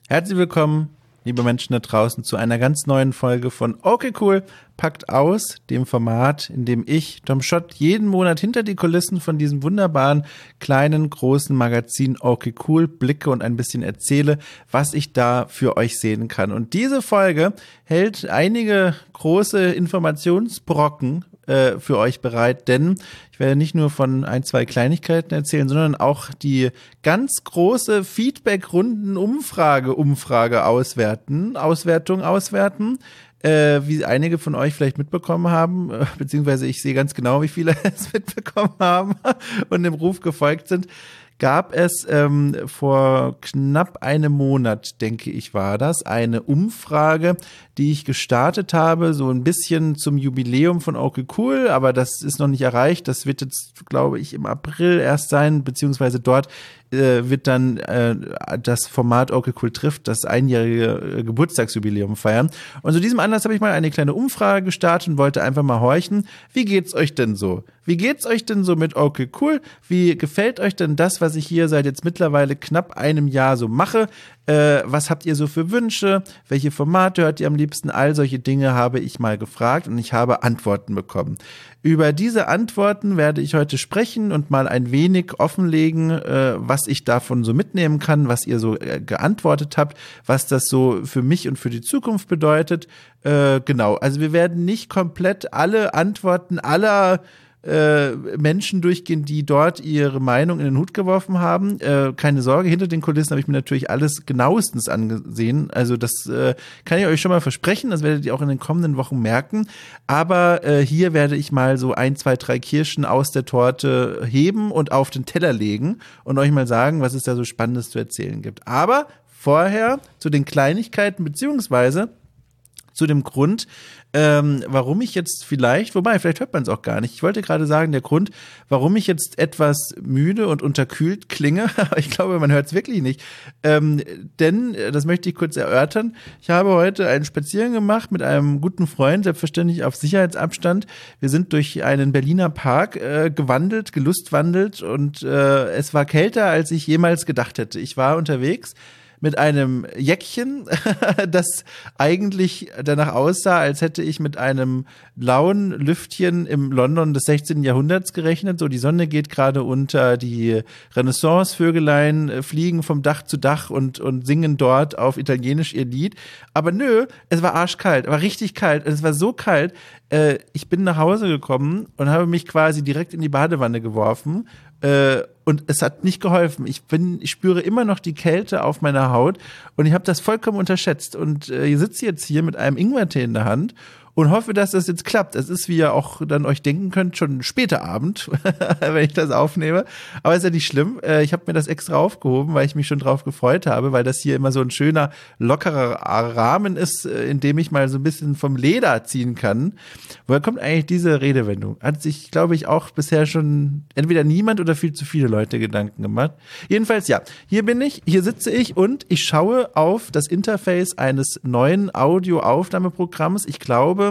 Herzlich willkommen, liebe Menschen da draußen, zu einer ganz neuen Folge von Okay Cool, packt aus, dem Format, in dem ich, Tom Schott, jeden Monat hinter die Kulissen von diesem wunderbaren, kleinen, großen Magazin Okay Cool blicke und ein bisschen erzähle, was ich da für euch sehen kann. Und diese Folge hält einige große Informationsbrocken für euch bereit, denn ich werde nicht nur von ein, zwei Kleinigkeiten erzählen, sondern auch die ganz große Feedback-Runden-Umfrage auswerten, wie einige von euch vielleicht mitbekommen haben, beziehungsweise ich sehe ganz genau, wie viele es mitbekommen haben und dem Ruf gefolgt sind. Gab es vor knapp einem Monat, denke ich, war das, eine Umfrage, die ich gestartet habe, so ein bisschen zum Jubiläum von Okay Cool, aber das ist noch nicht erreicht. Das wird jetzt, glaube ich, im April erst sein, beziehungsweise dort wird dann das Format Okay Cool trifft das einjährige Geburtstagsjubiläum feiern. Und zu diesem Anlass habe ich mal eine kleine Umfrage gestartet und wollte einfach mal horchen, wie geht's euch denn so? Wie geht's euch denn so mit Okay Cool? Wie gefällt euch denn das, was ich hier seit jetzt mittlerweile knapp einem Jahr so mache? Was habt ihr so für Wünsche? Welche Formate hört ihr am liebsten? All solche Dinge habe ich mal gefragt und ich habe Antworten bekommen. Über diese Antworten werde ich heute sprechen und mal ein wenig offenlegen, was ich davon so mitnehmen kann, was ihr so geantwortet habt, was das so für mich und für die Zukunft bedeutet. Genau, also wir werden nicht komplett alle Antworten aller Menschen durchgehen, die dort ihre Meinung in den Hut geworfen haben. Keine Sorge, hinter den Kulissen habe ich mir natürlich alles genauestens angesehen. Also das kann ich euch schon mal versprechen, das werdet ihr auch in den kommenden Wochen merken. Aber hier werde ich mal so 1, 2, 3 Kirschen aus der Torte heben und auf den Teller legen und euch mal sagen, was es da so Spannendes zu erzählen gibt. Aber vorher zu den Kleinigkeiten beziehungsweise zu dem Grund, warum ich jetzt vielleicht hört man es auch gar nicht. Ich wollte gerade sagen, der Grund, warum ich jetzt etwas müde und unterkühlt klinge, aber ich glaube, man hört es wirklich nicht. Denn, das möchte ich kurz erörtern, ich habe heute einen Spaziergang gemacht mit einem guten Freund, selbstverständlich auf Sicherheitsabstand. Wir sind durch einen Berliner Park gelustwandelt und es war kälter, als ich jemals gedacht hätte. Ich war unterwegs mit einem Jäckchen, das eigentlich danach aussah, als hätte ich mit einem blauen Lüftchen im London des 16. Jahrhunderts gerechnet. So, die Sonne geht gerade unter, die Renaissance-Vögelein fliegen vom Dach zu Dach und singen dort auf Italienisch ihr Lied. Aber nö, es war arschkalt, war richtig kalt. Es war so kalt, ich bin nach Hause gekommen und habe mich quasi direkt in die Badewanne geworfen. Und es hat nicht geholfen. Ich spüre immer noch die Kälte auf meiner Haut und ich habe das vollkommen unterschätzt. Und ich sitze jetzt hier mit einem Ingwertee in der Hand und hoffe, dass das jetzt klappt. Es ist, wie ihr auch dann euch denken könnt, schon später Abend, wenn ich das aufnehme. Aber ist ja nicht schlimm. Ich habe mir das extra aufgehoben, weil ich mich schon drauf gefreut habe, weil das hier immer so ein schöner, lockerer Rahmen ist, in dem ich mal so ein bisschen vom Leder ziehen kann. Woher kommt eigentlich diese Redewendung? Hat sich, glaube ich, auch bisher schon entweder niemand oder viel zu viele Leute Gedanken gemacht. Jedenfalls, ja, hier sitze ich und ich schaue auf das Interface eines neuen Audioaufnahmeprogramms. Ich glaube,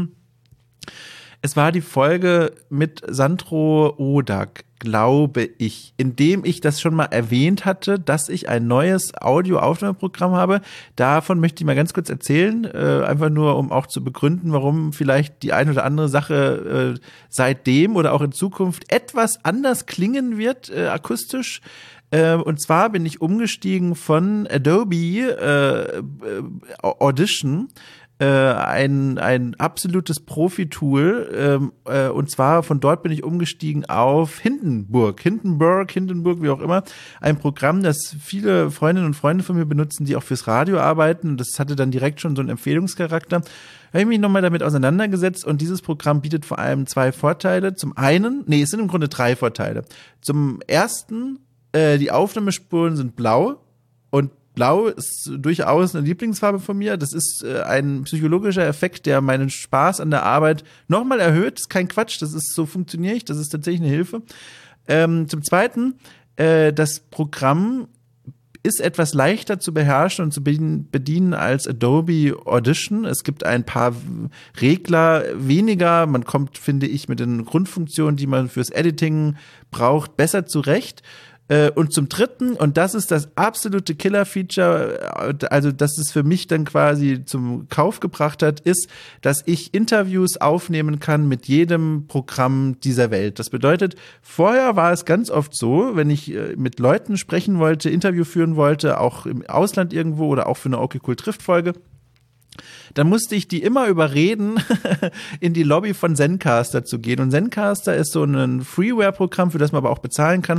es war die Folge mit Sandro Odak, glaube ich, in dem ich das schon mal erwähnt hatte, dass ich ein neues Audioaufnahmeprogramm habe. Davon möchte ich mal ganz kurz erzählen, einfach nur, um auch zu begründen, warum vielleicht die ein oder andere Sache seitdem oder auch in Zukunft etwas anders klingen wird, akustisch. Und zwar bin ich umgestiegen von Adobe Audition, ein absolutes Profi-Tool, und zwar von dort bin ich umgestiegen auf Hindenburg, wie auch immer, ein Programm, das viele Freundinnen und Freunde von mir benutzen, die auch fürs Radio arbeiten. Das hatte dann direkt schon so einen Empfehlungscharakter. Da habe ich mich nochmal damit auseinandergesetzt und dieses Programm bietet vor allem 2 Vorteile. Zum einen, es sind im Grunde 3 Vorteile. Zum ersten, die Aufnahmespuren sind blau und Blau ist durchaus eine Lieblingsfarbe von mir. Das ist ein psychologischer Effekt, der meinen Spaß an der Arbeit nochmal erhöht. Das ist kein Quatsch, so funktioniere ich, das ist tatsächlich eine Hilfe. Zum Zweiten, das Programm ist etwas leichter zu beherrschen und zu bedienen als Adobe Audition. Es gibt ein paar Regler weniger. Man kommt, finde ich, mit den Grundfunktionen, die man fürs Editing braucht, besser zurecht. Und zum Dritten, und das ist das absolute Killer-Feature, also das es für mich dann quasi zum Kauf gebracht hat, ist, dass ich Interviews aufnehmen kann mit jedem Programm dieser Welt. Das bedeutet, vorher war es ganz oft so, wenn ich mit Leuten sprechen wollte, Interview führen wollte, auch im Ausland irgendwo oder auch für eine Okay Cool trifft Folge, dann musste ich die immer überreden, in die Lobby von Zencastr zu gehen. Und Zencastr ist so ein Freeware-Programm, für das man aber auch bezahlen kann,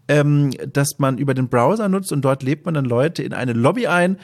das man über den Browser nutzt und dort lädt man dann Leute in eine Lobby ein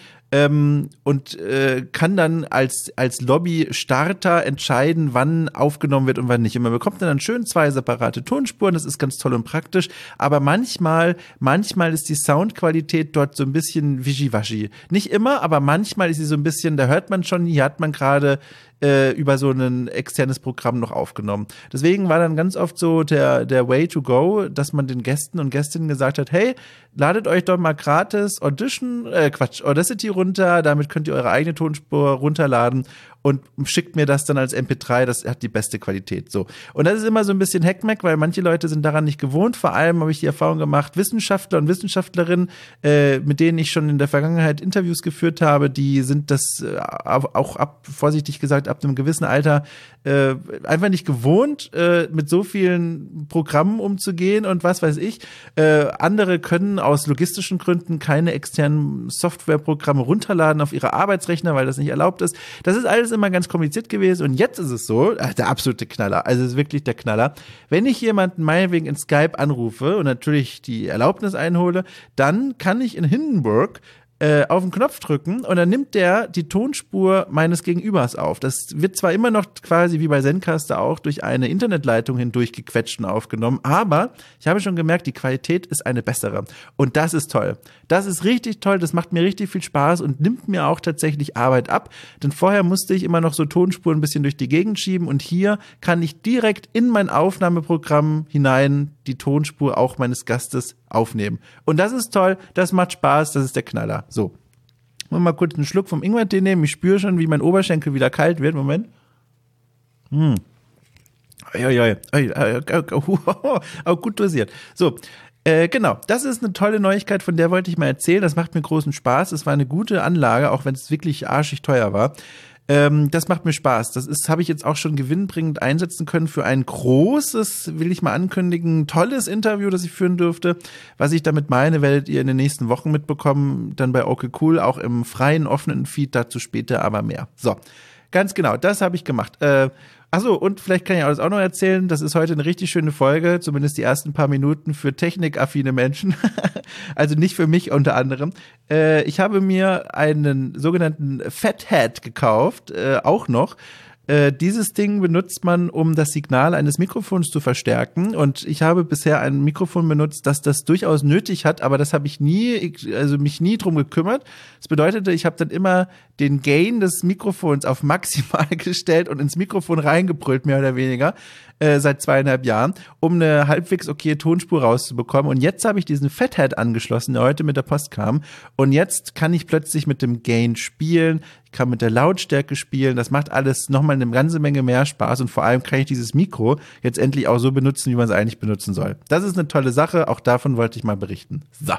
und kann dann als Lobby-Starter entscheiden, wann aufgenommen wird und wann nicht. Und man bekommt dann schön 2 separate Tonspuren, das ist ganz toll und praktisch, aber manchmal ist die Soundqualität dort so ein bisschen wischiwaschi. Nicht immer, aber manchmal ist sie so ein bisschen, da hört man schon, hier hat man gerade über so ein externes Programm noch aufgenommen. Deswegen war dann ganz oft so der Way to go, dass man den Gästen und Gästinnen gesagt hat, hey, ladet euch doch mal gratis Audacity runter, damit könnt ihr eure eigene Tonspur runterladen und schickt mir das dann als MP3, das hat die beste Qualität. So. Und das ist immer so ein bisschen Hackmack, weil manche Leute sind daran nicht gewohnt. Vor allem habe ich die Erfahrung gemacht, Wissenschaftler und Wissenschaftlerinnen, mit denen ich schon in der Vergangenheit Interviews geführt habe, die sind das auch vorsichtig gesagt, ab einem gewissen Alter einfach nicht gewohnt, mit so vielen Programmen umzugehen und was weiß ich. Andere können aus logistischen Gründen keine externen Softwareprogramme runterladen auf ihre Arbeitsrechner, weil das nicht erlaubt ist. Das ist alles immer ganz kompliziert gewesen und jetzt ist es so, der absolute Knaller, also es ist wirklich der Knaller. Wenn ich jemanden meinetwegen in Skype anrufe und natürlich die Erlaubnis einhole, dann kann ich in Hindenburg auf den Knopf drücken und dann nimmt der die Tonspur meines Gegenübers auf. Das wird zwar immer noch quasi wie bei Zencastr auch durch eine Internetleitung hindurch gequetscht und aufgenommen, aber ich habe schon gemerkt, die Qualität ist eine bessere. Und das ist toll. Das ist richtig toll, das macht mir richtig viel Spaß und nimmt mir auch tatsächlich Arbeit ab, denn vorher musste ich immer noch so Tonspuren ein bisschen durch die Gegend schieben und hier kann ich direkt in mein Aufnahmeprogramm hinein die Tonspur auch meines Gastes aufnehmen. Und das ist toll, das macht Spaß, das ist der Knaller. So, mal kurz einen Schluck vom Ingwertee nehmen. Ich spüre schon, wie mein Oberschenkel wieder kalt wird. Moment. Gut dosiert. So, genau, das ist eine tolle Neuigkeit, von der wollte ich mal erzählen. Das macht mir großen Spaß. Es war eine gute Anlage, auch wenn es wirklich arschig teuer war. Das macht mir Spaß. Habe ich jetzt auch schon gewinnbringend einsetzen können für ein großes, will ich mal ankündigen, tolles Interview, das ich führen dürfte. Was ich damit meine, werdet ihr in den nächsten Wochen mitbekommen, dann bei Okay Cool, auch im freien, offenen Feed, dazu später aber mehr. So, ganz genau, das habe ich gemacht. Achso, und vielleicht kann ich alles auch noch erzählen, das ist heute eine richtig schöne Folge, zumindest die ersten paar Minuten für technikaffine Menschen, also nicht für mich unter anderem. Ich habe mir einen sogenannten Fathead gekauft, auch noch. Dieses Ding benutzt man, um das Signal eines Mikrofons zu verstärken. Und ich habe bisher ein Mikrofon benutzt, das das durchaus nötig hat, aber das habe ich mich nie drum gekümmert. Das bedeutete, ich habe dann immer den Gain des Mikrofons auf maximal gestellt und ins Mikrofon reingebrüllt, mehr oder weniger, seit 2,5 Jahren, um eine halbwegs okaye Tonspur rauszubekommen. Und jetzt habe ich diesen Fathead angeschlossen, der heute mit der Post kam. Und jetzt kann ich plötzlich mit dem Gain spielen, ich kann mit der Lautstärke spielen, das macht alles nochmal eine ganze Menge mehr Spaß und vor allem kann ich dieses Mikro jetzt endlich auch so benutzen, wie man es eigentlich benutzen soll. Das ist eine tolle Sache, auch davon wollte ich mal berichten. So.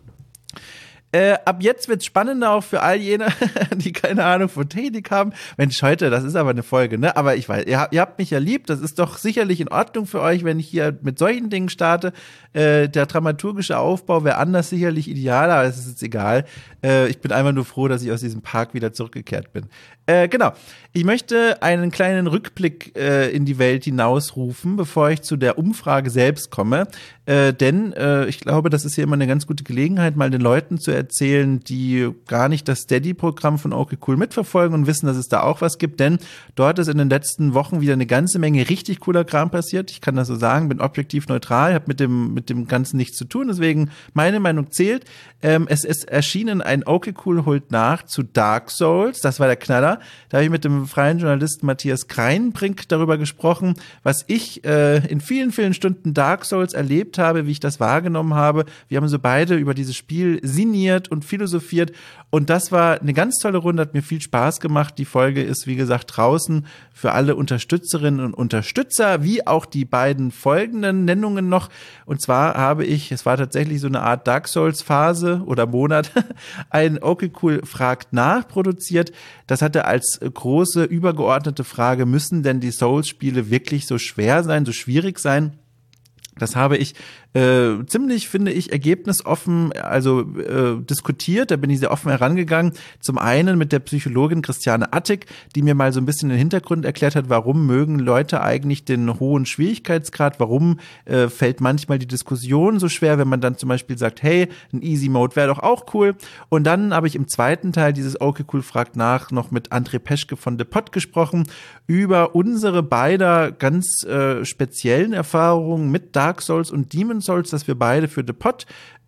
Ab jetzt wird's spannender auch für all jene, die keine Ahnung von Technik haben. Mensch, heute, das ist aber eine Folge, ne? Aber ich weiß, ihr habt mich ja lieb. Das ist doch sicherlich in Ordnung für euch, wenn ich hier mit solchen Dingen starte. Der dramaturgische Aufbau wäre anders sicherlich idealer, aber es ist jetzt egal. Ich bin einfach nur froh, dass ich aus diesem Park wieder zurückgekehrt bin. Genau. Ich möchte einen kleinen Rückblick in die Welt hinausrufen, bevor ich zu der Umfrage selbst komme. Denn ich glaube, das ist hier immer eine ganz gute Gelegenheit, mal den Leuten zu erzählen, die gar nicht das Steady-Programm von Okay Cool mitverfolgen und wissen, dass es da auch was gibt. Denn dort ist in den letzten Wochen wieder eine ganze Menge richtig cooler Kram passiert. Ich kann das so sagen, bin objektiv neutral, habe mit dem Ganzen nichts zu tun. Deswegen meine Meinung zählt. Es ist erschienen ein Okay Cool holt nach zu Dark Souls. Das war der Knaller. Da habe ich mit dem freien Journalisten Matthias Kreinbrink darüber gesprochen, was ich in vielen, vielen Stunden Dark Souls erlebt habe, wie ich das wahrgenommen habe. Wir haben so beide über dieses Spiel sinniert sinniert und philosophiert. Und das war eine ganz tolle Runde, hat mir viel Spaß gemacht. Die Folge ist, wie gesagt, draußen für alle Unterstützerinnen und Unterstützer, wie auch die beiden folgenden Nennungen noch. Und zwar habe ich, es war tatsächlich so eine Art Dark Souls Phase oder Monat, ein Okay Cool fragt nach produziert. Das hatte als große übergeordnete Frage, müssen denn die Souls-Spiele wirklich so schwer sein, so schwierig sein? Das habe ich ziemlich, finde ich, ergebnisoffen, also diskutiert. Da bin ich sehr offen herangegangen. Zum einen mit der Psychologin Christiane Attig, die mir mal so ein bisschen den Hintergrund erklärt hat, warum mögen Leute eigentlich den hohen Schwierigkeitsgrad, warum fällt manchmal die Diskussion so schwer, wenn man dann zum Beispiel sagt, hey, ein Easy Mode wäre doch auch cool. Und dann habe ich im zweiten Teil dieses Okay Cool fragt nach noch mit André Peschke von The Pod gesprochen über unsere beider ganz speziellen Erfahrungen mit Dark Souls und Demon's Souls, dass wir beide für The Pod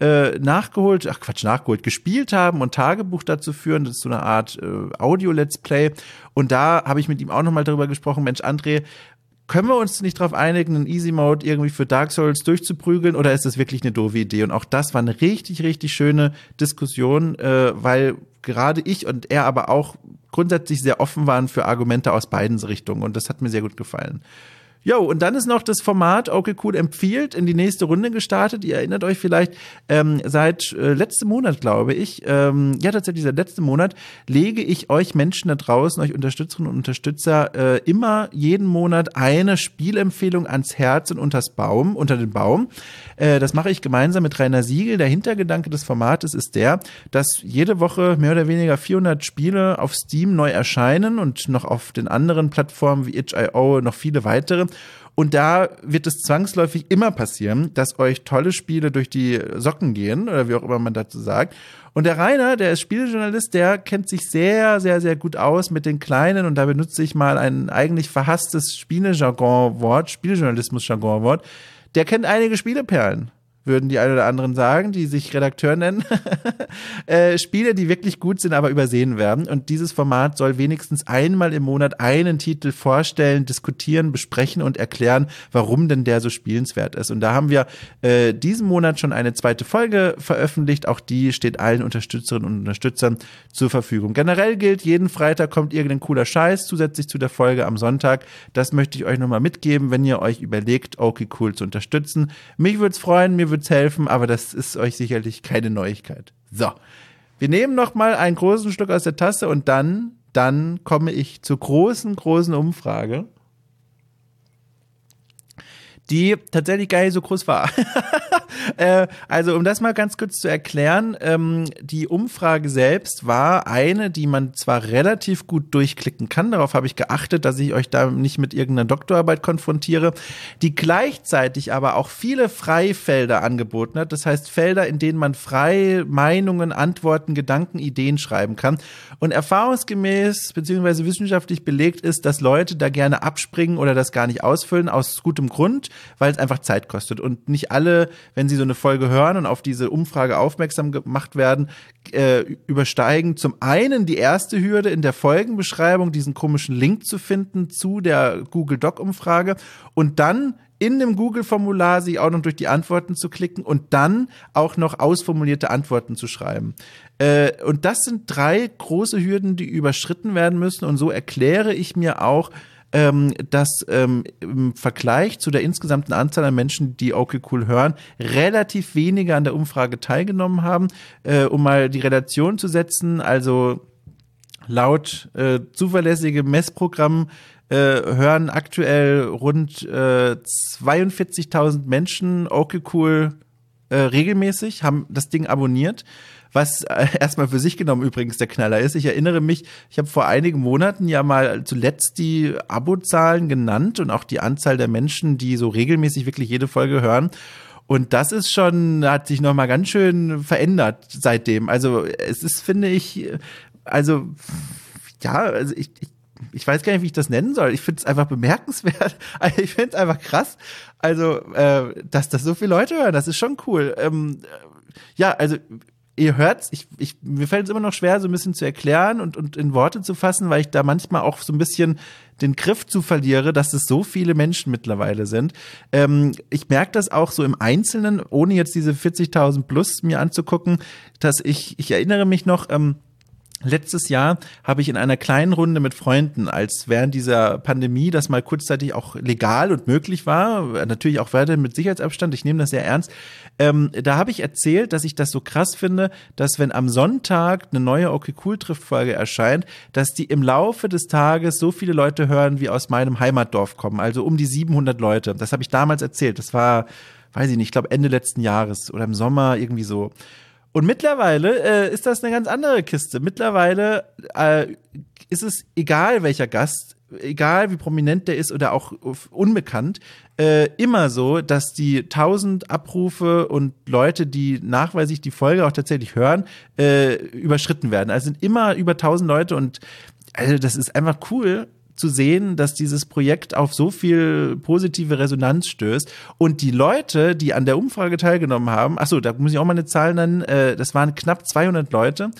gespielt haben und Tagebuch dazu führen. Das ist so eine Art Audio-Let's Play. Und da habe ich mit ihm auch nochmal darüber gesprochen, Mensch, André, können wir uns nicht darauf einigen, einen Easy Mode irgendwie für Dark Souls durchzuprügeln, oder ist das wirklich eine doofe Idee? Und auch das war eine richtig, richtig schöne Diskussion, weil gerade ich und er aber auch grundsätzlich sehr offen waren für Argumente aus beiden Richtungen. Und das hat mir sehr gut gefallen. Jo, und dann ist noch das Format Okay Cool empfiehlt in die nächste Runde gestartet. Ihr erinnert euch vielleicht, seit letztem Monat, glaube ich, tatsächlich seit letztem Monat, lege ich euch Menschen da draußen, euch Unterstützerinnen und Unterstützer, immer jeden Monat eine Spielempfehlung ans Herz und unter den Baum. Das mache ich gemeinsam mit Rainer Siegel. Der Hintergedanke des Formates ist der, dass jede Woche mehr oder weniger 400 Spiele auf Steam neu erscheinen und noch auf den anderen Plattformen wie itch.io noch viele weitere. Und da wird es zwangsläufig immer passieren, dass euch tolle Spiele durch die Socken gehen oder wie auch immer man dazu sagt. Und der Rainer, der ist Spielejournalist, der kennt sich sehr, sehr, sehr gut aus mit den Kleinen, und da benutze ich mal ein eigentlich verhasstes Spielejournalismus-Jargonwort. Der kennt einige Spieleperlen, würden die ein oder anderen sagen, die sich Redakteur nennen. Spiele, die wirklich gut sind, aber übersehen werden. Und dieses Format soll wenigstens einmal im Monat einen Titel vorstellen, diskutieren, besprechen und erklären, warum denn der so spielenswert ist. Und da haben wir diesen Monat schon eine zweite Folge veröffentlicht. Auch die steht allen Unterstützerinnen und Unterstützern zur Verfügung. Generell gilt, jeden Freitag kommt irgendein cooler Scheiß zusätzlich zu der Folge am Sonntag. Das möchte ich euch nochmal mitgeben, wenn ihr euch überlegt, Okay Cool zu unterstützen. Mich würde es freuen, mir würde es helfen, aber das ist euch sicherlich keine Neuigkeit. So, wir nehmen noch mal einen großen Schluck aus der Tasse und dann komme ich zur großen Umfrage, die tatsächlich gar nicht so groß war. Also um das mal ganz kurz zu erklären, die Umfrage selbst war eine, die man zwar relativ gut durchklicken kann, darauf habe ich geachtet, dass ich euch da nicht mit irgendeiner Doktorarbeit konfrontiere, die gleichzeitig aber auch viele Freifelder angeboten hat, das heißt Felder, in denen man frei Meinungen, Antworten, Gedanken, Ideen schreiben kann, und erfahrungsgemäß bzw. wissenschaftlich belegt ist, dass Leute da gerne abspringen oder das gar nicht ausfüllen, aus gutem Grund, weil es einfach Zeit kostet und nicht alle, wenn sie so eine Folge hören und auf diese Umfrage aufmerksam gemacht werden, übersteigen zum einen die erste Hürde in der Folgenbeschreibung, diesen komischen Link zu finden zu der Google Doc Umfrage, und dann in dem Google-Formular sich auch noch durch die Antworten zu klicken und dann auch noch ausformulierte Antworten zu schreiben. Und das sind 3 große Hürden, die überschritten werden müssen, und so erkläre ich mir auch, dass im Vergleich zu der insgesamten Anzahl an Menschen, die Okay Cool hören, relativ wenige an der Umfrage teilgenommen haben. Um mal die Relation zu setzen, also laut zuverlässigem Messprogramm hören aktuell rund 42.000 Menschen Okay Cool regelmäßig, haben das Ding abonniert, was erstmal für sich genommen übrigens der Knaller ist. Ich erinnere mich, ich habe vor einigen Monaten ja mal zuletzt die Abozahlen genannt und auch die Anzahl der Menschen, die so regelmäßig wirklich jede Folge hören. Und das ist schon, hat sich nochmal ganz schön verändert seitdem. Also es ist, finde ich, also ich weiß gar nicht, wie ich das nennen soll. Ich finde es einfach bemerkenswert. Also ich finde es einfach krass. Also, dass das so viele Leute hören, das ist schon cool. Also ihr hört's, mir fällt es immer noch schwer, so ein bisschen zu erklären und in Worte zu fassen, weil ich da manchmal auch so ein bisschen den Griff zu verliere, dass es so viele Menschen mittlerweile sind. Ich merke das auch so im Einzelnen, ohne jetzt diese 40.000 plus mir anzugucken, dass ich erinnere mich noch, letztes Jahr habe ich in einer kleinen Runde mit Freunden, als während dieser Pandemie das mal kurzzeitig auch legal und möglich war, natürlich auch weiter mit Sicherheitsabstand, ich nehme das sehr ernst, da habe ich erzählt, dass ich das so krass finde, dass wenn am Sonntag eine neue Okay Cool trifft Folge erscheint, dass die im Laufe des Tages so viele Leute hören, wie aus meinem Heimatdorf kommen, also um die 700 Leute. Das habe ich damals erzählt, das war, weiß ich nicht, ich glaube Ende letzten Jahres oder im Sommer irgendwie so. Und mittlerweile ist das eine ganz andere Kiste. Mittlerweile ist es egal, welcher Gast, egal wie prominent der ist oder auch unbekannt, immer so, dass die 1000 Abrufe und Leute, die nachweislich die Folge auch tatsächlich hören, überschritten werden. Also sind immer über 1000 Leute und also das ist einfach cool zu sehen, dass dieses Projekt auf so viel positive Resonanz stößt. Und die Leute, die an der Umfrage teilgenommen haben, achso, da muss ich auch mal eine Zahl nennen, das waren knapp 200 Leute,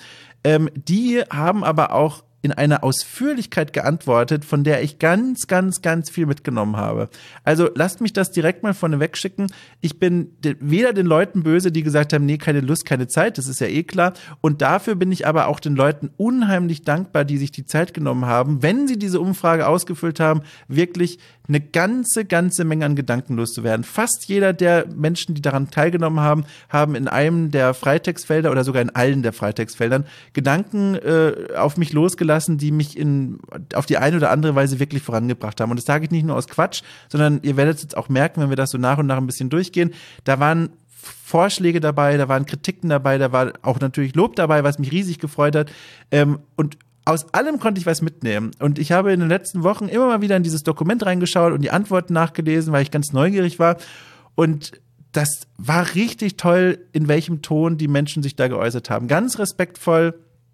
die haben aber auch in einer Ausführlichkeit geantwortet, von der ich ganz, ganz, ganz viel mitgenommen habe. Also lasst mich das direkt mal vorneweg schicken. Ich bin weder den Leuten böse, die gesagt haben, nee, keine Lust, keine Zeit, das ist ja eh klar. Und dafür bin ich aber auch den Leuten unheimlich dankbar, die sich die Zeit genommen haben, wenn sie diese Umfrage ausgefüllt haben, wirklich eine ganze Menge an Gedanken loszuwerden. Fast jeder der Menschen, die daran teilgenommen haben, haben in einem der Freitextfelder oder sogar in allen der Freitextfeldern Gedanken auf mich losgelassen, die mich auf die eine oder andere Weise wirklich vorangebracht haben. Und das sage ich nicht nur aus Quatsch, sondern ihr werdet es jetzt auch merken, wenn wir das so nach und nach ein bisschen durchgehen. Da waren Vorschläge dabei, da waren Kritiken dabei, da war auch natürlich Lob dabei, was mich riesig gefreut hat. Und aus allem konnte ich was mitnehmen. Und ich habe in den letzten Wochen immer mal wieder in dieses Dokument reingeschaut und die Antworten nachgelesen, weil ich ganz neugierig war. Und das war richtig toll, in welchem Ton die Menschen sich da geäußert haben. Ganz respektvoll,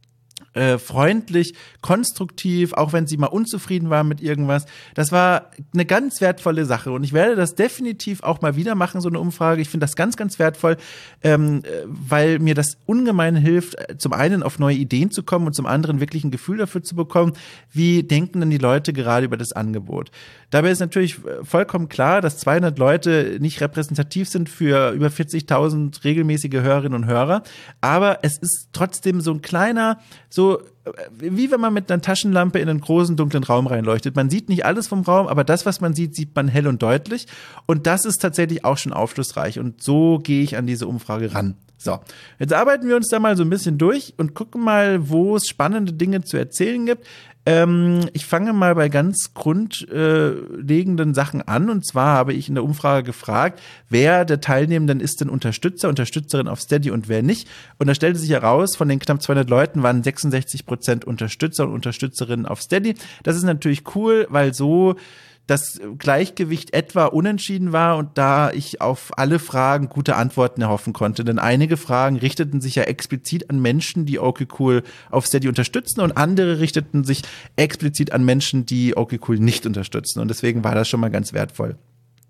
freundlich, konstruktiv, auch wenn sie mal unzufrieden waren mit irgendwas. Das war eine ganz wertvolle Sache und ich werde das definitiv auch mal wieder machen, so eine Umfrage. Ich finde das ganz, ganz wertvoll, weil mir das ungemein hilft, zum einen auf neue Ideen zu kommen und zum anderen wirklich ein Gefühl dafür zu bekommen, wie denken denn die Leute gerade über das Angebot. Dabei ist natürlich vollkommen klar, dass 200 Leute nicht repräsentativ sind für über 40.000 regelmäßige Hörerinnen und Hörer, aber es ist trotzdem so ein kleiner, so wie wenn man mit einer Taschenlampe in einen großen, dunklen Raum reinleuchtet. Man sieht nicht alles vom Raum, aber das, was man sieht, sieht man hell und deutlich. Und das ist tatsächlich auch schon aufschlussreich. Und so gehe ich an diese Umfrage ran. So, jetzt arbeiten wir uns da mal so ein bisschen durch und gucken mal, wo es spannende Dinge zu erzählen gibt. Ich fange mal bei ganz grundlegenden Sachen an. Und zwar habe ich in der Umfrage gefragt, wer der Teilnehmenden ist denn Unterstützer, Unterstützerin auf Steady und wer nicht. Und da stellte sich heraus, von den knapp 200 Leuten waren 66% Unterstützer und Unterstützerinnen auf Steady. Das ist natürlich cool, weil so das Gleichgewicht etwa unentschieden war und da ich auf alle Fragen gute Antworten erhoffen konnte. Denn einige Fragen richteten sich ja explizit an Menschen, die Okay Cool auf Steady unterstützen und andere richteten sich explizit an Menschen, die Okay Cool nicht unterstützen. Und deswegen war das schon mal ganz wertvoll.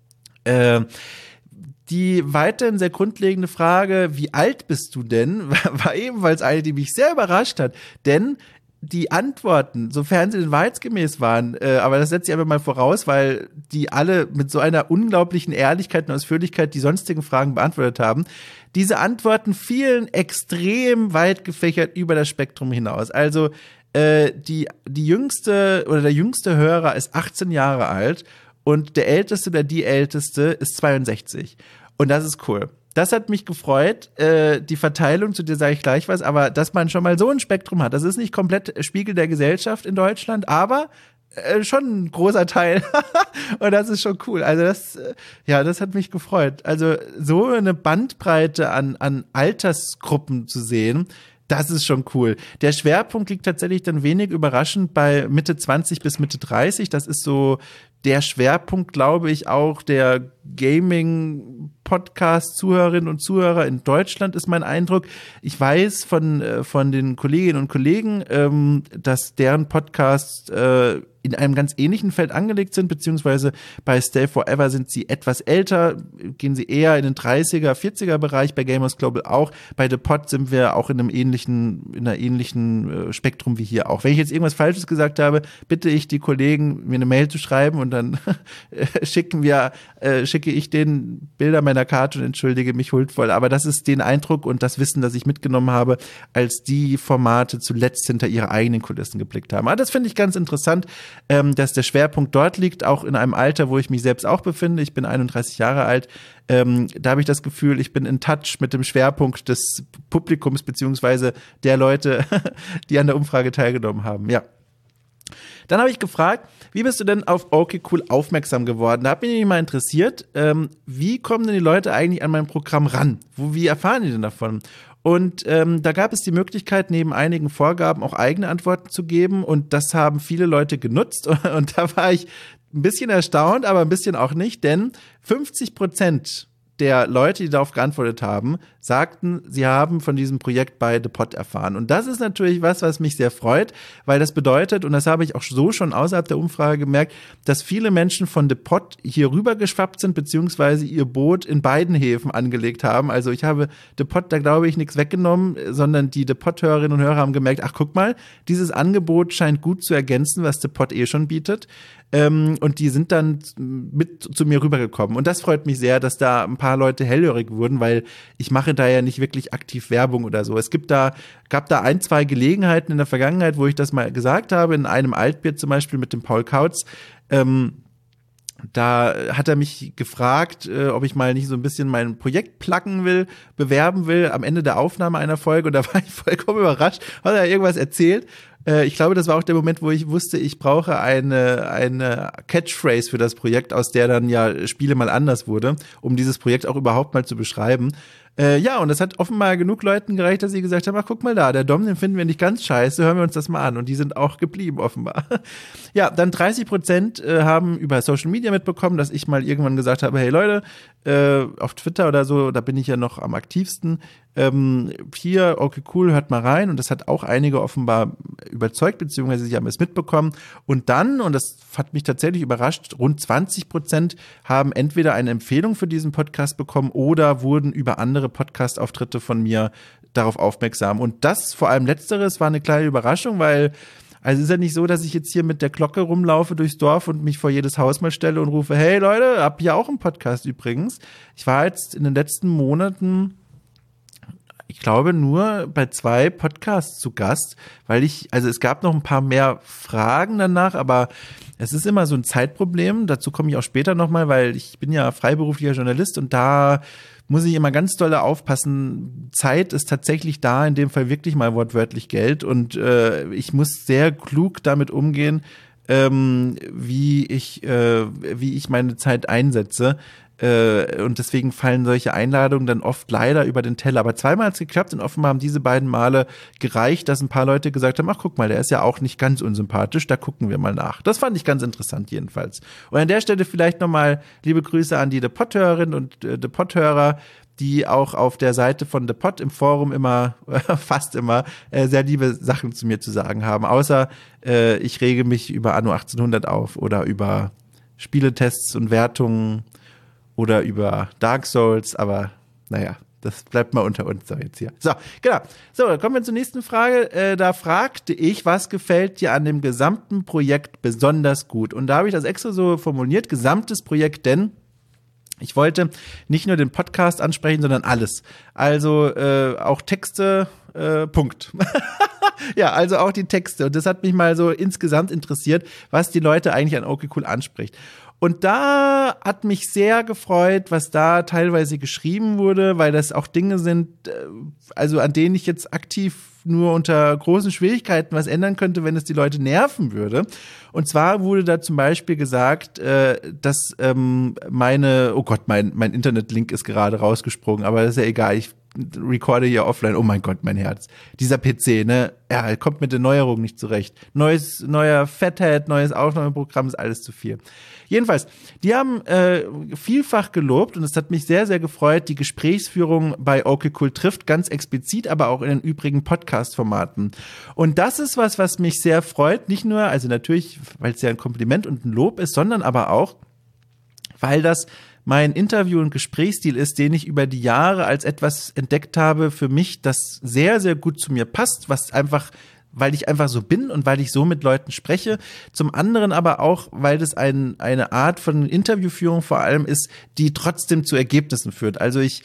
Die weiterhin sehr grundlegende Frage, wie alt bist du denn, war ebenfalls eine, die mich sehr überrascht hat. Denn die Antworten, sofern sie denn wahrheitsgemäß waren, aber das setze ich einfach mal voraus, weil die alle mit so einer unglaublichen Ehrlichkeit und Ausführlichkeit die sonstigen Fragen beantwortet haben. Diese Antworten fielen extrem weit gefächert über das Spektrum hinaus. Also die jüngste oder der jüngste Hörer ist 18 Jahre alt und der älteste oder die älteste ist 62. Und das ist cool. Das hat mich gefreut, die Verteilung, zu der sage ich gleich was, aber dass man schon mal so ein Spektrum hat, das ist nicht komplett Spiegel der Gesellschaft in Deutschland, aber schon ein großer Teil und das ist schon cool. Also das hat mich gefreut. Also so eine Bandbreite an Altersgruppen zu sehen, das ist schon cool. Der Schwerpunkt liegt tatsächlich dann wenig überraschend bei Mitte 20 bis Mitte 30. Das ist so der Schwerpunkt, glaube ich, auch der Gaming-Podcast-Zuhörerinnen und Zuhörer in Deutschland, ist mein Eindruck. Ich weiß von den Kolleginnen und Kollegen, dass deren Podcasts in einem ganz ähnlichen Feld angelegt sind, beziehungsweise bei Stay Forever sind sie etwas älter, gehen sie eher in den 30er, 40er Bereich, bei Gamers Global auch. Bei The Pod sind wir auch in einer ähnlichen Spektrum wie hier auch. Wenn ich jetzt irgendwas Falsches gesagt habe, bitte ich die Kollegen, mir eine Mail zu schreiben und dann schicke ich denen Bilder meiner Karte und entschuldige mich huldvoll. Aber das ist den Eindruck und das Wissen, das ich mitgenommen habe, als die Formate zuletzt hinter ihre eigenen Kulissen geblickt haben. Aber das finde ich ganz interessant, dass der Schwerpunkt dort liegt, auch in einem Alter, wo ich mich selbst auch befinde. Ich bin 31 Jahre alt. Da habe ich das Gefühl, ich bin in Touch mit dem Schwerpunkt des Publikums beziehungsweise der Leute, die an der Umfrage teilgenommen haben. Ja. Dann habe ich gefragt, wie bist du denn auf Okay Cool aufmerksam geworden? Da hat mich mal interessiert, wie kommen denn die Leute eigentlich an mein Programm ran? Wie erfahren die denn davon? Und da gab es die Möglichkeit, neben einigen Vorgaben auch eigene Antworten zu geben. Und das haben viele Leute genutzt. Und da war ich ein bisschen erstaunt, aber ein bisschen auch nicht. Denn 50% der Leute, die darauf geantwortet haben, sagten, sie haben von diesem Projekt bei The Pod erfahren. Und das ist natürlich was mich sehr freut, weil das bedeutet, und das habe ich auch so schon außerhalb der Umfrage gemerkt, dass viele Menschen von The Pod hier rüber geschwappt sind, beziehungsweise ihr Boot in beiden Häfen angelegt haben. Also ich habe The Pod, da glaube ich, nichts weggenommen, sondern die The Pod-Hörerinnen und Hörer haben gemerkt, ach guck mal, dieses Angebot scheint gut zu ergänzen, was The Pod schon bietet. Und die sind dann mit zu mir rübergekommen. Und das freut mich sehr, dass da ein paar Leute hellhörig wurden, weil ich mache da ja nicht wirklich aktiv Werbung oder so. Es gab da 1, 2 Gelegenheiten in der Vergangenheit, wo ich das mal gesagt habe, in einem Altbier zum Beispiel mit dem Paul Kautz. Da hat er mich gefragt, ob ich mal nicht so ein bisschen mein Projekt bewerben will, am Ende der Aufnahme einer Folge. Und da war ich vollkommen überrascht, hat er irgendwas erzählt. Ich glaube, das war auch der Moment, wo ich wusste, ich brauche eine Catchphrase für das Projekt, aus der dann ja Spiele mal anders wurde, um dieses Projekt auch überhaupt mal zu beschreiben. Ja, und das hat offenbar genug Leuten gereicht, dass sie gesagt haben, ach, guck mal da, der Dom, den finden wir nicht ganz scheiße, hören wir uns das mal an. Und die sind auch geblieben, offenbar. Ja, dann 30% haben über Social Media mitbekommen, dass ich mal irgendwann gesagt habe, hey Leute, auf Twitter oder so, da bin ich ja noch am aktivsten, hier, okay, cool, hört mal rein. Und das hat auch einige offenbar überzeugt, beziehungsweise sie haben es mitbekommen. Und dann, und das hat mich tatsächlich überrascht, rund 20% haben entweder eine Empfehlung für diesen Podcast bekommen oder wurden über andere Podcast-Auftritte von mir darauf aufmerksam. Und das, vor allem Letzteres, war eine kleine Überraschung, weil also ist ja nicht so, dass ich jetzt hier mit der Glocke rumlaufe durchs Dorf und mich vor jedes Haus mal stelle und rufe, hey Leute, hab hier auch einen Podcast übrigens. Ich war jetzt in den letzten Monaten, ich glaube, nur bei 2 Podcasts zu Gast, weil es gab noch ein paar mehr Fragen danach, aber es ist immer so ein Zeitproblem. Dazu komme ich auch später nochmal, weil ich bin ja freiberuflicher Journalist und da muss ich immer ganz doll aufpassen. Zeit ist tatsächlich da, in dem Fall wirklich mal wortwörtlich Geld und ich muss sehr klug damit umgehen, wie ich meine Zeit einsetze. Und deswegen fallen solche Einladungen dann oft leider über den Teller. Aber zweimal hat es geklappt und offenbar haben diese beiden Male gereicht, dass ein paar Leute gesagt haben, ach guck mal, der ist ja auch nicht ganz unsympathisch, da gucken wir mal nach. Das fand ich ganz interessant jedenfalls. Und an der Stelle vielleicht nochmal liebe Grüße an die The Pod-Hörerinnen und The Pod-Hörer, die auch auf der Seite von The Pod im Forum immer, fast immer, sehr liebe Sachen zu mir zu sagen haben. Außer ich rege mich über Anno 1800 auf oder über Spieletests und Wertungen oder über Dark Souls, aber naja, das bleibt mal unter uns so jetzt hier. So, genau. So, dann kommen wir zur nächsten Frage. Da fragte ich, was gefällt dir an dem gesamten Projekt besonders gut? Und da habe ich das extra so formuliert, gesamtes Projekt, denn ich wollte nicht nur den Podcast ansprechen, sondern alles. Also auch Texte, Punkt. Ja, also auch die Texte. Und das hat mich mal so insgesamt interessiert, was die Leute eigentlich an Okay Cool anspricht. Und da hat mich sehr gefreut, was da teilweise geschrieben wurde, weil das auch Dinge sind, also an denen ich jetzt aktiv nur unter großen Schwierigkeiten was ändern könnte, wenn es die Leute nerven würde. Und zwar wurde da zum Beispiel gesagt, dass mein Internetlink ist gerade rausgesprungen, aber das ist ja egal, ich recorde hier offline. Oh mein Gott, mein Herz. Dieser PC, ne? Er kommt mit den Neuerungen nicht zurecht. Neuer Fathead, neues Aufnahmeprogramm, ist alles zu viel. Jedenfalls, die haben vielfach gelobt und es hat mich sehr, sehr gefreut, die Gesprächsführung bei Okay Cool trifft, ganz explizit, aber auch in den übrigen Podcast-Formaten. Und das ist was mich sehr freut, nicht nur, also natürlich, weil es ja ein Kompliment und ein Lob ist, sondern aber auch, weil das mein Interview- und Gesprächsstil ist, den ich über die Jahre als etwas entdeckt habe für mich, das sehr, sehr gut zu mir passt, weil ich einfach so bin und weil ich so mit Leuten spreche. Zum anderen aber auch, weil das eine Art von Interviewführung vor allem ist, die trotzdem zu Ergebnissen führt. Also ich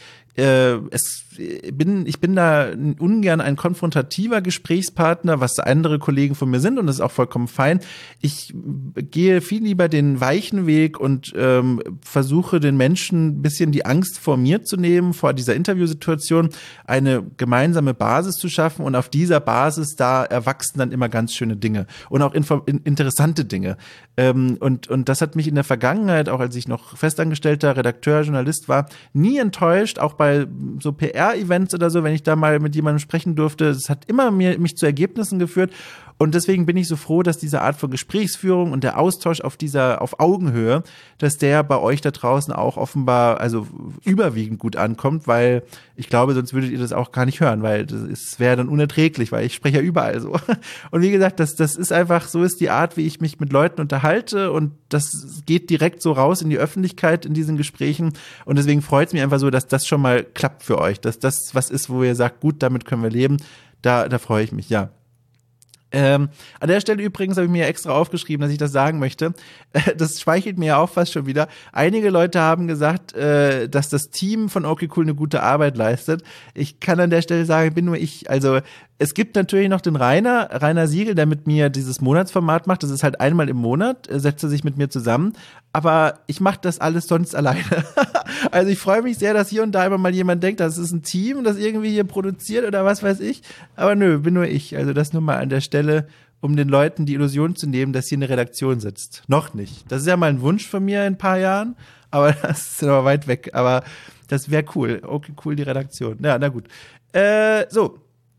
bin da ungern ein konfrontativer Gesprächspartner, was andere Kollegen von mir sind, und das ist auch vollkommen fein. Ich gehe viel lieber den weichen Weg und versuche den Menschen ein bisschen die Angst vor mir zu nehmen, vor dieser Interviewsituation, eine gemeinsame Basis zu schaffen, und auf dieser Basis, da erwachsen dann immer ganz schöne Dinge und auch interessante Dinge. Und das hat mich in der Vergangenheit, auch als ich noch festangestellter Redakteur, Journalist war, nie enttäuscht, auch bei so PR-Events oder so, wenn ich da mal mit jemandem sprechen durfte. Es hat immer mich zu Ergebnissen geführt. Und deswegen bin ich so froh, dass diese Art von Gesprächsführung und der Austausch auf Augenhöhe, dass der bei euch da draußen auch offenbar, also überwiegend gut ankommt, weil ich glaube, sonst würdet ihr das auch gar nicht hören, weil es wäre dann unerträglich, weil ich spreche ja überall so. Und wie gesagt, das ist einfach, so ist die Art, wie ich mich mit Leuten unterhalte, und das geht direkt so raus in die Öffentlichkeit in diesen Gesprächen, und deswegen freut es mich einfach so, dass das schon mal klappt für euch, dass das was ist, wo ihr sagt, gut, damit können wir leben, da freue ich mich, ja. An der Stelle übrigens habe ich mir extra aufgeschrieben, dass ich das sagen möchte. Das schmeichelt mir ja auch fast schon wieder. Einige Leute haben gesagt, dass das Team von Okay Cool eine gute Arbeit leistet. Ich kann an der Stelle sagen, bin nur ich. Also es gibt natürlich noch den Rainer Siegel, der mit mir dieses Monatsformat macht. Das ist halt einmal im Monat, setzt er sich mit mir zusammen. Aber ich mache das alles sonst alleine. Also ich freue mich sehr, dass hier und da immer mal jemand denkt, das ist ein Team, das irgendwie hier produziert oder was weiß ich. Aber nö, bin nur ich. Also das nur mal an der Stelle, um den Leuten die Illusion zu nehmen, dass hier eine Redaktion sitzt. Noch nicht. Das ist ja mal ein Wunsch von mir in ein paar Jahren, aber das ist aber weit weg. Aber das wäre cool. Okay, cool, die Redaktion. Ja, na gut. So.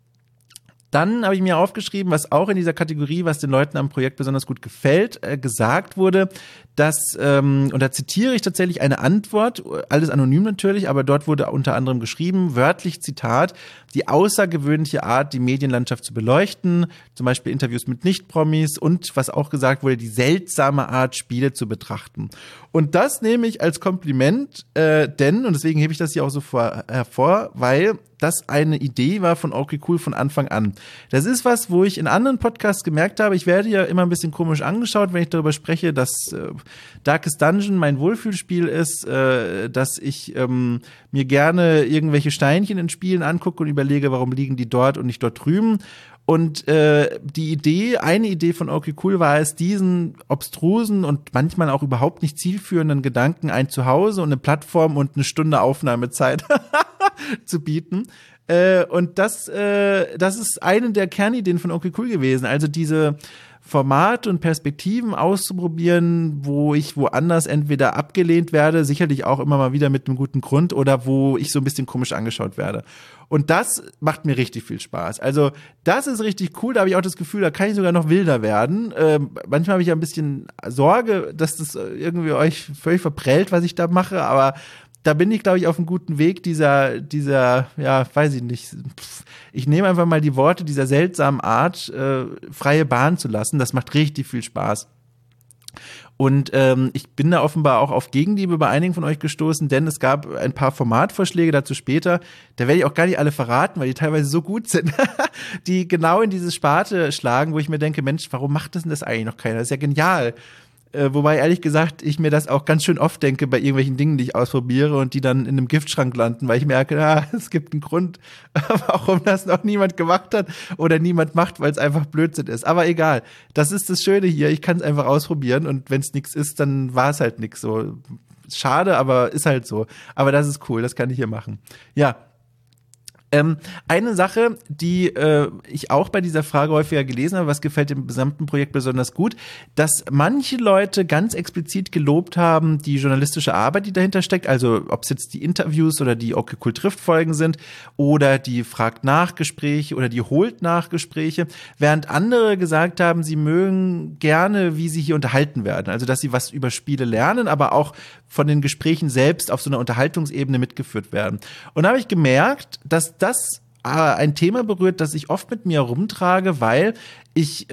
Dann habe ich mir aufgeschrieben, was auch in dieser Kategorie, was den Leuten am Projekt besonders gut gefällt, gesagt wurde, dass, und da zitiere ich tatsächlich eine Antwort, alles anonym natürlich, aber dort wurde unter anderem geschrieben, wörtlich Zitat, die außergewöhnliche Art, die Medienlandschaft zu beleuchten, zum Beispiel Interviews mit Nicht-Promis, und was auch gesagt wurde, die seltsame Art, Spiele zu betrachten. Und das nehme ich als Kompliment, denn, und deswegen hebe ich das hier auch so hervor, weil das eine Idee war von Okay Cool von Anfang an. Das ist was, wo ich in anderen Podcasts gemerkt habe, ich werde ja immer ein bisschen komisch angeschaut, wenn ich darüber spreche, dass Darkest Dungeon mein Wohlfühlspiel ist, dass ich mir gerne irgendwelche Steinchen in Spielen angucke und überlege, warum liegen die dort und nicht dort drüben. Und eine Idee von Okay Cool war es, diesen obstrusen und manchmal auch überhaupt nicht zielführenden Gedanken ein Zuhause und eine Plattform und eine Stunde Aufnahmezeit zu bieten. Und das ist eine der Kernideen von Okay Cool gewesen. Also diese Formate und Perspektiven auszuprobieren, wo ich woanders entweder abgelehnt werde, sicherlich auch immer mal wieder mit einem guten Grund, oder wo ich so ein bisschen komisch angeschaut werde. Und das macht mir richtig viel Spaß. Also das ist richtig cool, da habe ich auch das Gefühl, da kann ich sogar noch wilder werden. Manchmal habe ich ja ein bisschen Sorge, dass das irgendwie euch völlig verprellt, was ich da mache, aber da bin ich, glaube ich, auf einem guten Weg, dieser, ja, weiß ich nicht. Ich nehme einfach mal die Worte dieser seltsamen Art, freie Bahn zu lassen. Das macht richtig viel Spaß. Und ich bin da offenbar auch auf Gegenliebe bei einigen von euch gestoßen, denn es gab ein paar Formatvorschläge dazu später. Da werde ich auch gar nicht alle verraten, weil die teilweise so gut sind, die genau in diese Sparte schlagen, wo ich mir denke, Mensch, warum macht das denn das eigentlich noch keiner? Das ist ja genial. Wobei, ehrlich gesagt, ich mir das auch ganz schön oft denke bei irgendwelchen Dingen, die ich ausprobiere und die dann in einem Giftschrank landen, weil ich merke, es gibt einen Grund, warum das noch niemand gemacht hat oder niemand macht, weil es einfach Blödsinn ist. Aber egal, das ist das Schöne hier, ich kann es einfach ausprobieren, und wenn es nichts ist, dann war es halt nichts. So schade, aber ist halt so. Aber das ist cool, das kann ich hier machen. Ja. Eine Sache, die ich auch bei dieser Frage häufiger gelesen habe, was gefällt dem gesamten Projekt besonders gut, dass manche Leute ganz explizit gelobt haben, die journalistische Arbeit, die dahinter steckt, also ob es jetzt die Interviews oder die Okay Cool trifft Folgen sind oder die Fragt-nach-Gespräche oder die Holt-nach-Gespräche, während andere gesagt haben, sie mögen gerne, wie sie hier unterhalten werden, also dass sie was über Spiele lernen, aber auch von den Gesprächen selbst auf so einer Unterhaltungsebene mitgeführt werden. Und da habe ich gemerkt, dass das ein Thema berührt, das ich oft mit mir rumtrage, weil ich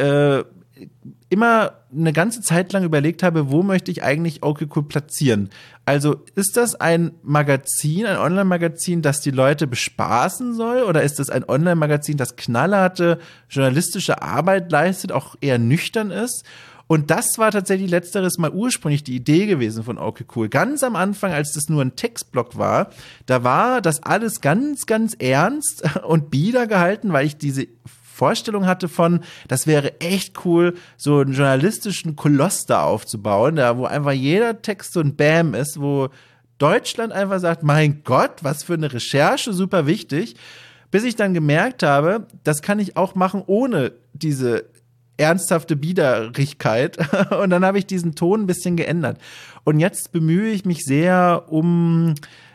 immer eine ganze Zeit lang überlegt habe, wo möchte ich eigentlich Okay Cool platzieren? Also ist das ein Magazin, ein Online-Magazin, das die Leute bespaßen soll? Oder ist das ein Online-Magazin, das knallharte journalistische Arbeit leistet, auch eher nüchtern ist? Und das war tatsächlich letzteres mal ursprünglich die Idee gewesen von Okay Cool. Ganz am Anfang, als das nur ein Textblock war, da war das alles ganz, ganz ernst und bieder gehalten, weil ich diese Vorstellung hatte von, das wäre echt cool, so einen journalistischen Koloss da aufzubauen, da wo einfach jeder Text so ein Bam ist, wo Deutschland einfach sagt, mein Gott, was für eine Recherche, super wichtig, bis ich dann gemerkt habe, das kann ich auch machen ohne diese ernsthafte Biederigkeit. Und dann habe ich diesen Ton ein bisschen geändert. Und jetzt bemühe ich mich sehr um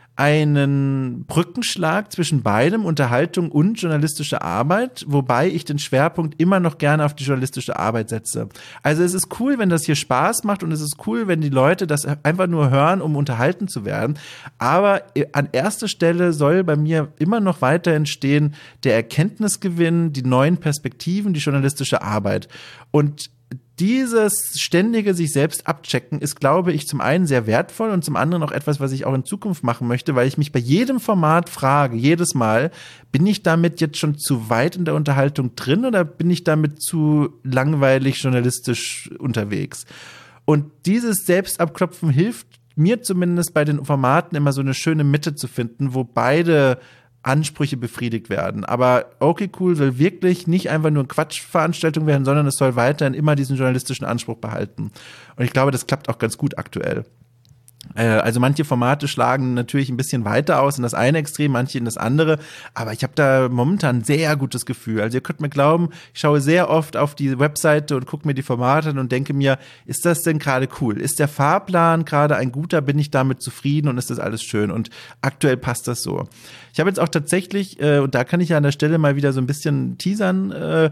einen Brückenschlag zwischen beidem, Unterhaltung und journalistische Arbeit, wobei ich den Schwerpunkt immer noch gerne auf die journalistische Arbeit setze. Also es ist cool, wenn das hier Spaß macht und es ist cool, wenn die Leute das einfach nur hören, um unterhalten zu werden. Aber an erster Stelle soll bei mir immer noch weiter entstehen der Erkenntnisgewinn, die neuen Perspektiven, die journalistische Arbeit. Und dieses ständige sich selbst abchecken ist, glaube ich, zum einen sehr wertvoll und zum anderen auch etwas, was ich auch in Zukunft machen möchte, weil ich mich bei jedem Format frage, jedes Mal, bin ich damit jetzt schon zu weit in der Unterhaltung drin oder bin ich damit zu langweilig journalistisch unterwegs? Und dieses Selbstabklopfen hilft mir zumindest bei den Formaten immer so eine schöne Mitte zu finden, wo beide Ansprüche befriedigt werden. Aber Okay Cool soll wirklich nicht einfach nur eine Quatschveranstaltung werden, sondern es soll weiterhin immer diesen journalistischen Anspruch behalten. Und ich glaube, das klappt auch ganz gut aktuell. Also manche Formate schlagen natürlich ein bisschen weiter aus in das eine Extrem, manche in das andere, aber ich habe da momentan ein sehr gutes Gefühl. Also ihr könnt mir glauben, ich schaue sehr oft auf die Webseite und gucke mir die Formate an und denke mir, ist das denn gerade cool? Ist der Fahrplan gerade ein guter? Bin ich damit zufrieden und ist das alles schön? Und aktuell passt das so. Ich habe jetzt auch tatsächlich, und da kann ich ja an der Stelle mal wieder so ein bisschen teasern,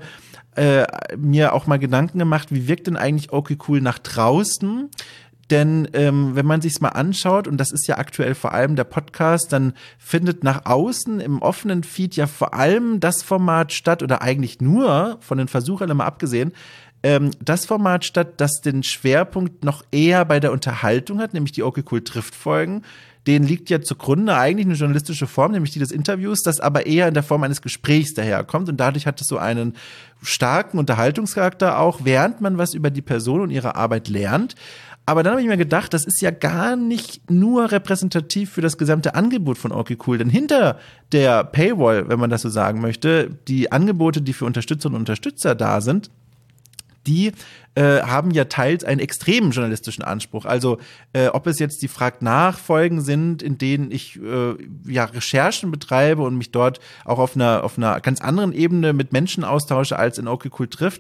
mir auch mal Gedanken gemacht, wie wirkt denn eigentlich Okay Cool nach draußen? Denn wenn man sich's mal anschaut, und das ist ja aktuell vor allem der Podcast, dann findet nach außen im offenen Feed ja vor allem das Format statt, oder eigentlich nur, von den Versuchern mal abgesehen, das Format statt, das den Schwerpunkt noch eher bei der Unterhaltung hat, nämlich die Okay Cool trifft Folgen. Denen liegt ja zugrunde eigentlich eine journalistische Form, nämlich die des Interviews, das aber eher in der Form eines Gesprächs daherkommt. Und dadurch hat es so einen starken Unterhaltungscharakter auch, während man was über die Person und ihre Arbeit lernt. Aber dann habe ich mir gedacht, das ist ja gar nicht nur repräsentativ für das gesamte Angebot von Okay Cool, denn hinter der Paywall, wenn man das so sagen möchte, die Angebote, die für Unterstützerinnen und Unterstützer da sind, die haben ja teils einen extremen journalistischen Anspruch. Also ob es jetzt die Fragt-nach-Folgen sind, in denen ich ja Recherchen betreibe und mich dort auch auf einer ganz anderen Ebene mit Menschen austausche, als in Okay Cool trifft,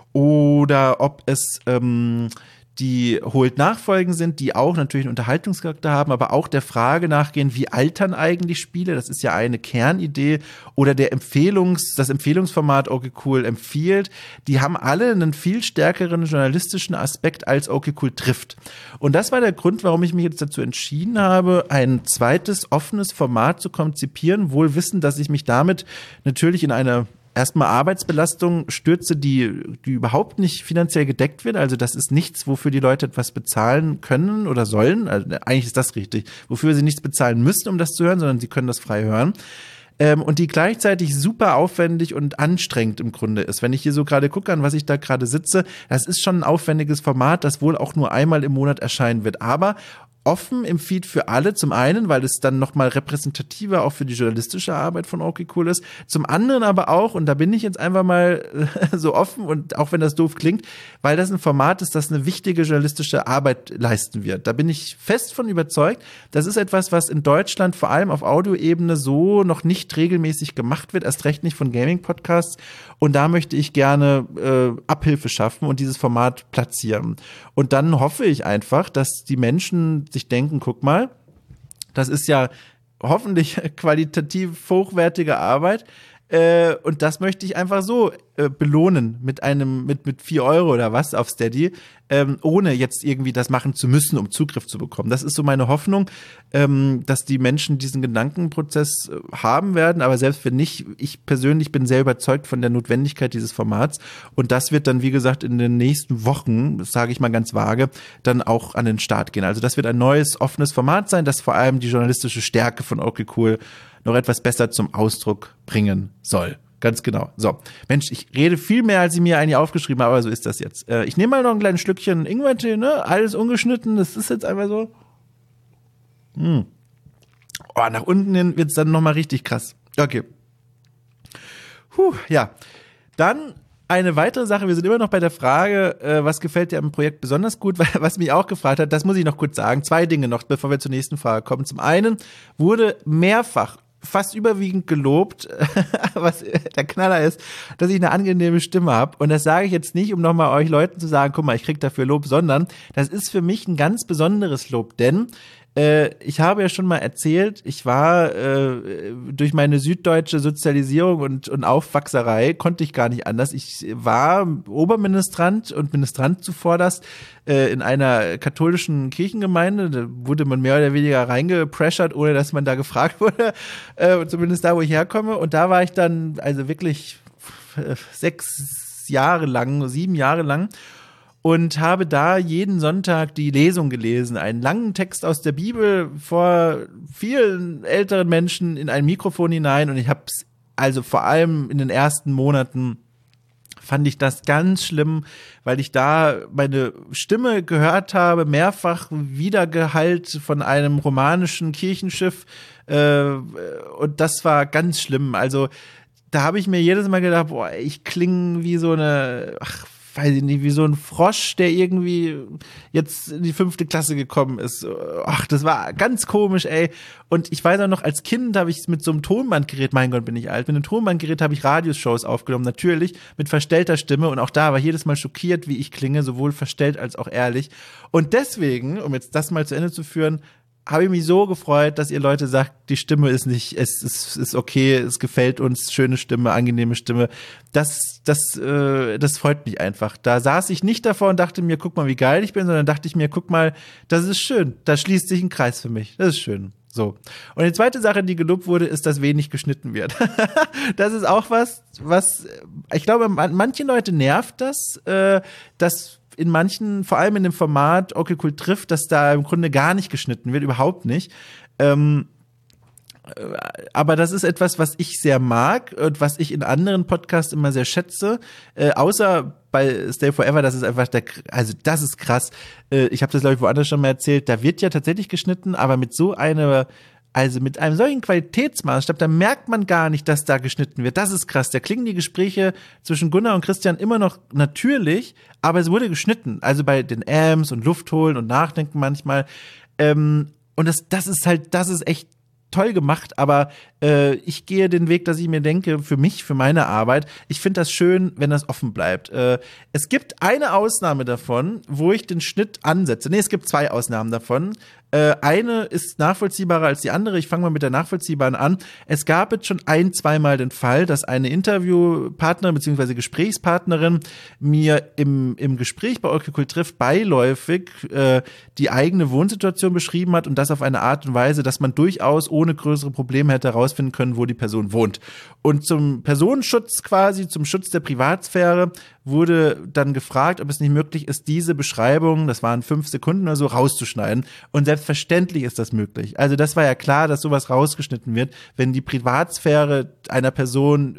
oder ob es die Holt-Nachfolgen sind, die auch natürlich einen Unterhaltungscharakter haben, aber auch der Frage nachgehen, wie altern eigentlich Spiele? Das ist ja eine Kernidee. Oder das Empfehlungsformat Okay Cool empfiehlt. Die haben alle einen viel stärkeren journalistischen Aspekt als Okay Cool trifft. Und das war der Grund, warum ich mich jetzt dazu entschieden habe, ein zweites offenes Format zu konzipieren, wohl wissend, dass ich mich damit natürlich in eine erstmal Arbeitsbelastung stürze, die überhaupt nicht finanziell gedeckt wird. Also das ist nichts, wofür die Leute etwas bezahlen können oder sollen. Also eigentlich ist das richtig. Wofür sie nichts bezahlen müssen, um das zu hören, sondern sie können das frei hören. Und die gleichzeitig super aufwendig und anstrengend im Grunde ist. Wenn ich hier so gerade gucke, an was ich da gerade sitze, das ist schon ein aufwendiges Format, das wohl auch nur einmal im Monat erscheinen wird. Aber offen im Feed für alle. Zum einen, weil es dann nochmal repräsentativer auch für die journalistische Arbeit von okay cool ist. Zum anderen aber auch, und da bin ich jetzt einfach mal so offen und auch wenn das doof klingt, weil das ein Format ist, das eine wichtige journalistische Arbeit leisten wird. Da bin ich fest von überzeugt. Das ist etwas, was in Deutschland vor allem auf Audioebene so noch nicht regelmäßig gemacht wird, erst recht nicht von Gaming-Podcasts. Und da möchte ich gerne Abhilfe schaffen und dieses Format platzieren. Und dann hoffe ich einfach, dass die Menschen sich denken, guck mal, das ist ja hoffentlich qualitativ hochwertige Arbeit. Und das möchte ich einfach so belohnen mit 4 Euro oder was auf Steady, ohne jetzt irgendwie das machen zu müssen, um Zugriff zu bekommen. Das ist so meine Hoffnung, dass die Menschen diesen Gedankenprozess haben werden, aber selbst wenn nicht, ich persönlich bin sehr überzeugt von der Notwendigkeit dieses Formats und das wird dann, wie gesagt, in den nächsten Wochen, das sage ich mal ganz vage, dann auch an den Start gehen. Also das wird ein neues, offenes Format sein, das vor allem die journalistische Stärke von okay cool noch etwas besser zum Ausdruck bringen soll. Ganz genau. So, Mensch, ich rede viel mehr, als ich mir eigentlich aufgeschrieben habe, aber so ist das jetzt. Ich nehme mal noch ein kleines Schlückchen Ingwertee, ne? Alles ungeschnitten, das ist jetzt einfach so. Oh, nach unten hin wird's dann nochmal richtig krass. Okay. Ja. Dann eine weitere Sache, wir sind immer noch bei der Frage, was gefällt dir am Projekt besonders gut, weil was mich auch gefragt hat, das muss ich noch kurz sagen, 2 Dinge noch, bevor wir zur nächsten Frage kommen. Zum einen wurde mehrfach fast überwiegend gelobt, was der Knaller ist, dass ich eine angenehme Stimme habe. Und das sage ich jetzt nicht, um nochmal euch Leuten zu sagen, guck mal, ich krieg dafür Lob, sondern das ist für mich ein ganz besonderes Lob, denn ich habe ja schon mal erzählt, ich war durch meine süddeutsche Sozialisierung und Aufwachserei konnte ich gar nicht anders. Ich war Oberministrant und Ministrant zuvorderst in einer katholischen Kirchengemeinde. Da wurde man mehr oder weniger reingepressert, ohne dass man da gefragt wurde. Zumindest da, wo ich herkomme. Und da war ich dann also wirklich 7 Jahre lang. Und habe da jeden Sonntag die Lesung gelesen, einen langen Text aus der Bibel vor vielen älteren Menschen in ein Mikrofon hinein. Und ich habe es also vor allem in den ersten Monaten fand ich das ganz schlimm, weil ich da meine Stimme gehört habe, mehrfach wiedergehallt von einem romanischen Kirchenschiff. Und das war ganz schlimm. Also da habe ich mir jedes Mal gedacht, boah, ich klinge wie so eine, weiß ich nicht, wie so ein Frosch, der irgendwie jetzt in die 5. Klasse gekommen ist. Ach, das war ganz komisch, ey. Und ich weiß auch noch, als Kind habe ich mit so einem Tonbandgerät, mein Gott, bin ich alt, mit einem Tonbandgerät habe ich Radioshows aufgenommen, natürlich mit verstellter Stimme und auch da war ich jedes Mal schockiert, wie ich klinge, sowohl verstellt als auch ehrlich. Und deswegen, um jetzt das mal zu Ende zu führen, habe ich mich so gefreut, dass ihr Leute sagt, die Stimme ist nicht, es ist okay, es gefällt uns, schöne Stimme, angenehme Stimme. Das freut mich einfach. Da saß ich nicht davor und dachte mir, guck mal, wie geil ich bin, sondern dachte ich mir, guck mal, das ist schön. Da schließt sich ein Kreis für mich. Das ist schön. So. Und die zweite Sache, die gelobt wurde, ist, dass wenig geschnitten wird. Das ist auch was ich glaube, manche Leute nervt das, dass in manchen, vor allem in dem Format okay cool trifft, dass da im Grunde gar nicht geschnitten wird, überhaupt nicht. Aber das ist etwas, was ich sehr mag und was ich in anderen Podcasts immer sehr schätze. Außer bei Stay Forever, das ist einfach das ist krass. Ich habe das, glaube ich, woanders schon mal erzählt. Da wird ja tatsächlich geschnitten, aber mit mit einem solchen Qualitätsmaßstab, da merkt man gar nicht, dass da geschnitten wird. Das ist krass. Da klingen die Gespräche zwischen Gunnar und Christian immer noch natürlich, aber es wurde geschnitten. Also bei den Ams und Luft holen und nachdenken manchmal. Und das ist echt toll gemacht, aber ich gehe den Weg, dass ich mir denke, für meine Arbeit, ich finde das schön, wenn das offen bleibt. Es gibt eine Ausnahme davon, wo ich den Schnitt ansetze. Nee, es gibt 2 Ausnahmen davon. Eine ist nachvollziehbarer als die andere. Ich fange mal mit der nachvollziehbaren an. Es gab jetzt schon 2-mal den Fall, dass eine Interviewpartnerin bzw. Gesprächspartnerin mir im Gespräch bei okay cool trifft beiläufig die eigene Wohnsituation beschrieben hat und das auf eine Art und Weise, dass man durchaus ohne größere Probleme hätte herausfinden können, wo die Person wohnt. Und zum Personenschutz quasi, zum Schutz der Privatsphäre, wurde dann gefragt, ob es nicht möglich ist, diese Beschreibung, das waren 5 Sekunden oder so, rauszuschneiden. Und selbstverständlich ist das möglich. Also das war ja klar, dass sowas rausgeschnitten wird, wenn die Privatsphäre einer Person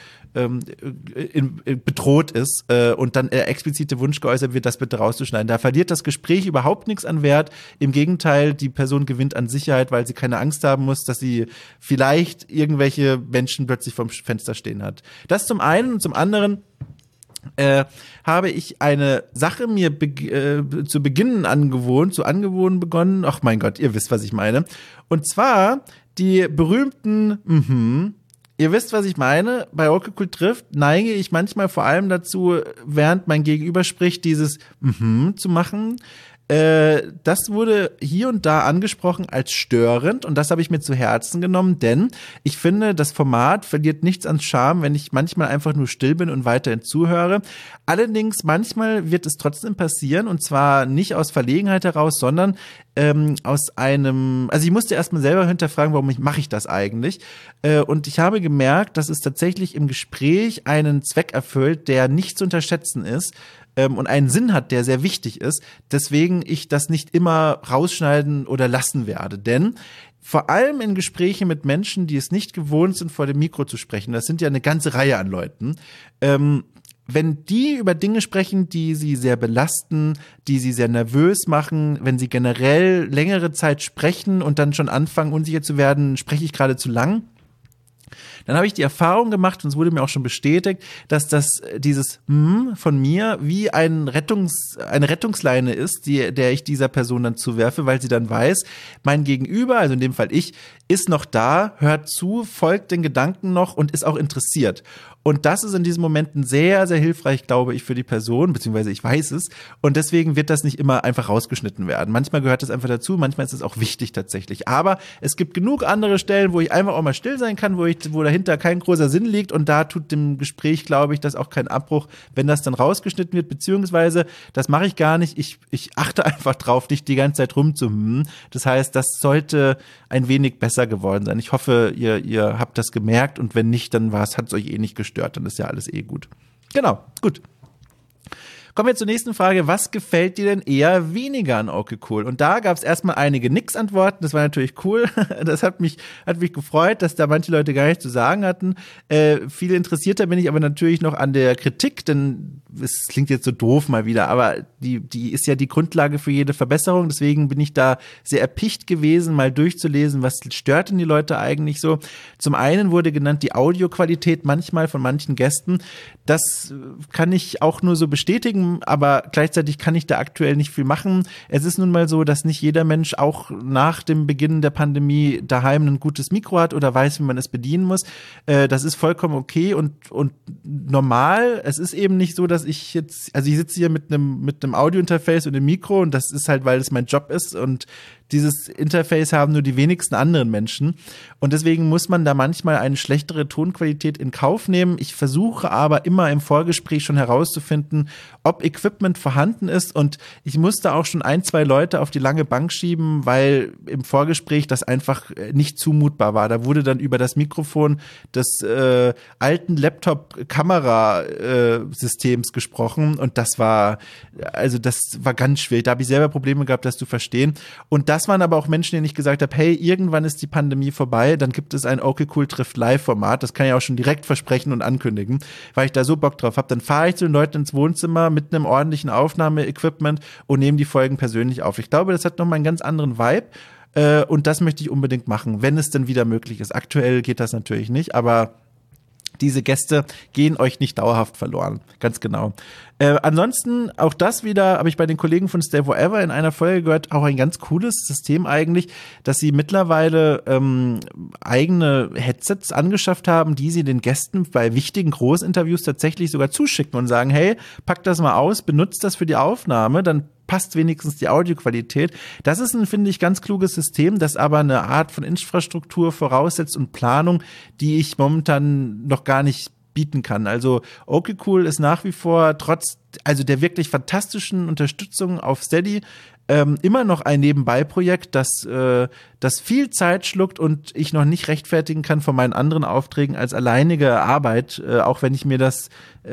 bedroht ist und dann explizite Wunsch geäußert wird, das bitte rauszuschneiden. Da verliert das Gespräch überhaupt nichts an Wert. Im Gegenteil, die Person gewinnt an Sicherheit, weil sie keine Angst haben muss, dass sie vielleicht irgendwelche Menschen plötzlich vorm Fenster stehen hat. Das zum einen und zum anderen habe ich eine Sache mir zu Beginn angewohnt begonnen. Ach mein Gott, ihr wisst, was ich meine. Und zwar die berühmten Ihr wisst, was ich meine. Bei Okay Cool trifft neige ich manchmal vor allem dazu, während mein Gegenüber spricht, dieses zu machen. Das wurde hier und da angesprochen als störend und das habe ich mir zu Herzen genommen, denn ich finde, das Format verliert nichts an Charme, wenn ich manchmal einfach nur still bin und weiterhin zuhöre. Allerdings manchmal wird es trotzdem passieren und zwar nicht aus Verlegenheit heraus, sondern aus einem, also ich musste erstmal selber hinterfragen, mache ich das eigentlich? Und ich habe gemerkt, dass es tatsächlich im Gespräch einen Zweck erfüllt, der nicht zu unterschätzen ist. Und einen Sinn hat, der sehr wichtig ist, deswegen ich das nicht immer rausschneiden oder lassen werde. Denn vor allem in Gesprächen mit Menschen, die es nicht gewohnt sind, vor dem Mikro zu sprechen, das sind ja eine ganze Reihe an Leuten, wenn die über Dinge sprechen, die sie sehr belasten, die sie sehr nervös machen, wenn sie generell längere Zeit sprechen und dann schon anfangen, unsicher zu werden, spreche ich gerade zu lang, dann habe ich die Erfahrung gemacht, und es wurde mir auch schon bestätigt, dass dieses von mir wie eine Rettungsleine ist, der ich dieser Person dann zuwerfe, weil sie dann weiß, mein Gegenüber, also in dem Fall ich, ist noch da, hört zu, folgt den Gedanken noch und ist auch interessiert. Und das ist in diesen Momenten sehr, sehr hilfreich, glaube ich, für die Person, beziehungsweise ich weiß es. Und deswegen wird das nicht immer einfach rausgeschnitten werden. Manchmal gehört das einfach dazu, manchmal ist es auch wichtig tatsächlich. Aber es gibt genug andere Stellen, wo ich einfach auch mal still sein kann, wo dahinter kein großer Sinn liegt. Und da tut dem Gespräch, glaube ich, das auch keinen Abbruch, wenn das dann rausgeschnitten wird. Beziehungsweise, das mache ich gar nicht. Ich achte einfach drauf, nicht die ganze Zeit rumzuhummen. Das heißt, das sollte ein wenig besser geworden sein. Ich hoffe, ihr habt das gemerkt und wenn nicht, dann hat es euch eh nicht gestört. Dann ist ja alles eh gut. Genau, gut. Kommen wir zur nächsten Frage. Was gefällt dir denn eher weniger an Okay Cool? Und da gab es erstmal einige Nix-Antworten. Das war natürlich cool. Das hat mich gefreut, dass da manche Leute gar nichts zu sagen hatten. Viel interessierter bin ich aber natürlich noch an der Kritik, denn es klingt jetzt so doof mal wieder, aber die ist ja die Grundlage für jede Verbesserung. Deswegen bin ich da sehr erpicht gewesen, mal durchzulesen, was stört denn die Leute eigentlich so. Zum einen wurde genannt die Audioqualität manchmal von manchen Gästen. Das kann ich auch nur so bestätigen, aber gleichzeitig kann ich da aktuell nicht viel machen. Es ist nun mal so, dass nicht jeder Mensch auch nach dem Beginn der Pandemie daheim ein gutes Mikro hat oder weiß, wie man es bedienen muss. Das ist vollkommen okay und normal. Es ist eben nicht so, dass ich sitze hier mit einem Audiointerface und einem Mikro und das ist halt, weil es mein Job ist und dieses Interface haben nur die wenigsten anderen Menschen und deswegen muss man da manchmal eine schlechtere Tonqualität in Kauf nehmen. Ich versuche aber immer im Vorgespräch schon herauszufinden, ob Equipment vorhanden ist und ich musste auch schon 1-2 Leute auf die lange Bank schieben, weil im Vorgespräch das einfach nicht zumutbar war. Da wurde dann über das Mikrofon des alten Laptop-Kamerasystems gesprochen und das war ganz schwierig. Da habe ich selber Probleme gehabt, das zu verstehen und das waren aber auch Menschen, denen ich gesagt habe, hey, irgendwann ist die Pandemie vorbei, dann gibt es ein Okay Cool trifft Live-Format, das kann ich auch schon direkt versprechen und ankündigen, weil ich da so Bock drauf habe. Dann fahre ich zu den Leuten ins Wohnzimmer mit einem ordentlichen Aufnahmeequipment und nehme die Folgen persönlich auf. Ich glaube, das hat nochmal einen ganz anderen Vibe und das möchte ich unbedingt machen, wenn es denn wieder möglich ist. Aktuell geht das natürlich nicht, aber diese Gäste gehen euch nicht dauerhaft verloren. Ganz genau. Ansonsten, auch das wieder, habe ich bei den Kollegen von Stay Forever in einer Folge gehört, auch ein ganz cooles System eigentlich, dass sie mittlerweile eigene Headsets angeschafft haben, die sie den Gästen bei wichtigen Großinterviews tatsächlich sogar zuschicken und sagen, hey, packt das mal aus, benutzt das für die Aufnahme, dann passt wenigstens die Audioqualität. Das ist ein, finde ich, ganz kluges System, das aber eine Art von Infrastruktur voraussetzt und Planung, die ich momentan noch gar nicht bieten kann. Also Okay Cool ist nach wie vor trotz der wirklich fantastischen Unterstützung auf Steady immer noch ein Nebenbei-Projekt, das viel Zeit schluckt und ich noch nicht rechtfertigen kann von meinen anderen Aufträgen als alleinige Arbeit, auch wenn ich mir das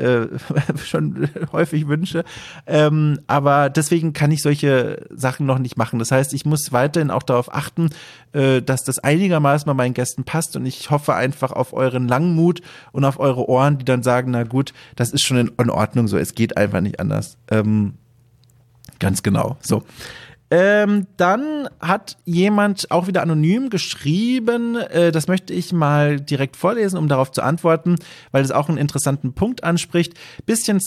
schon häufig wünsche. Aber deswegen kann ich solche Sachen noch nicht machen. Das heißt, ich muss weiterhin auch darauf achten, dass das einigermaßen bei meinen Gästen passt und ich hoffe einfach auf euren Langmut und auf eure Ohren, die dann sagen, na gut, das ist schon in Ordnung so, es geht einfach nicht anders. Ganz genau. So. Dann hat jemand auch wieder anonym geschrieben, das möchte ich mal direkt vorlesen, um darauf zu antworten, weil es auch einen interessanten Punkt anspricht. Bisschen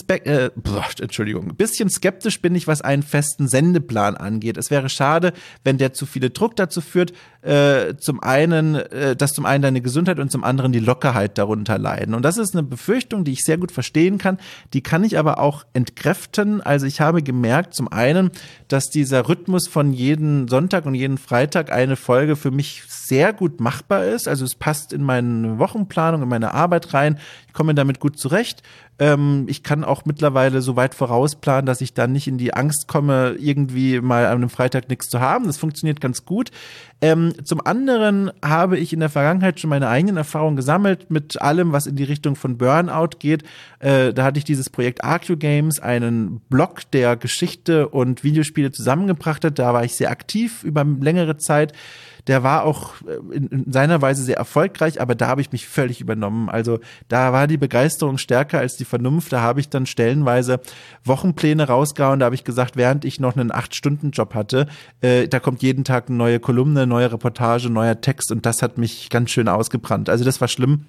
skeptisch bin ich, was einen festen Sendeplan angeht. Es wäre schade, wenn der zu viele Druck dazu führt, dass zum einen deine Gesundheit und zum anderen die Lockerheit darunter leiden. Und das ist eine Befürchtung, die ich sehr gut verstehen kann. Die kann ich aber auch entkräften. Also ich habe gemerkt, zum einen, dass dieser Rhythmus von jeden Sonntag und jeden Freitag eine Folge für mich sehr gut machbar ist. Also es passt in meine Wochenplanung, in meine Arbeit rein. Ich komme damit gut zurecht. Ich kann auch mittlerweile so weit vorausplanen, dass ich dann nicht in die Angst komme, irgendwie mal an einem Freitag nichts zu haben. Das funktioniert ganz gut. Zum anderen habe ich in der Vergangenheit schon meine eigenen Erfahrungen gesammelt mit allem, was in die Richtung von Burnout geht. Da hatte ich dieses Projekt Arcu Games, einen Blog, der Geschichte und Videospiele zusammengebracht hat. Da war ich sehr aktiv über längere Zeit. Der war auch in seiner Weise sehr erfolgreich, aber da habe ich mich völlig übernommen. Also da war die Begeisterung stärker als die Vernunft. Da habe ich dann stellenweise Wochenpläne rausgehauen. Da habe ich gesagt, während ich noch einen 8-Stunden-Job hatte, da kommt jeden Tag eine neue Kolumne, neue Reportage, neuer Text und das hat mich ganz schön ausgebrannt. Also das war schlimm.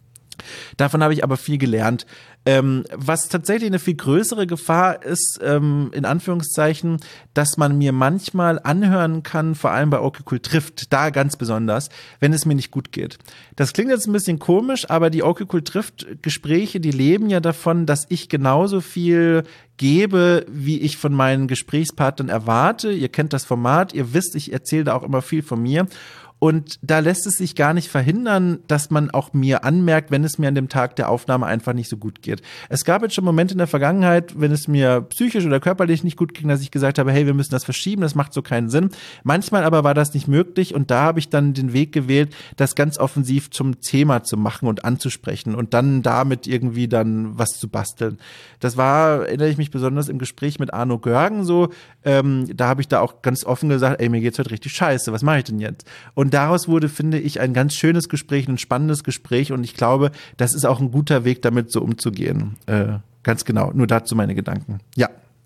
Davon habe ich aber viel gelernt. Was tatsächlich eine viel größere Gefahr ist, in Anführungszeichen, dass man mir manchmal anhören kann, vor allem bei Okay Cool trifft, da ganz besonders, wenn es mir nicht gut geht. Das klingt jetzt ein bisschen komisch, aber die Okay Cool trifft Gespräche, die leben ja davon, dass ich genauso viel gebe, wie ich von meinen Gesprächspartnern erwarte. Ihr kennt das Format, ihr wisst, ich erzähle da auch immer viel von mir. Und da lässt es sich gar nicht verhindern, dass man auch mir anmerkt, wenn es mir an dem Tag der Aufnahme einfach nicht so gut geht. Es gab jetzt schon Momente in der Vergangenheit, wenn es mir psychisch oder körperlich nicht gut ging, dass ich gesagt habe, hey, wir müssen das verschieben, das macht so keinen Sinn. Manchmal aber war das nicht möglich und da habe ich dann den Weg gewählt, das ganz offensiv zum Thema zu machen und anzusprechen und dann damit irgendwie dann was zu basteln. Das war, erinnere ich mich besonders im Gespräch mit Arno Görgen so, da habe ich da auch ganz offen gesagt, ey, mir geht's heute richtig scheiße, was mache ich denn jetzt? Und daraus wurde, finde ich, ein ganz schönes Gespräch, ein spannendes Gespräch und ich glaube, das ist auch ein guter Weg, damit so umzugehen. Ganz genau, nur dazu meine Gedanken. Ja.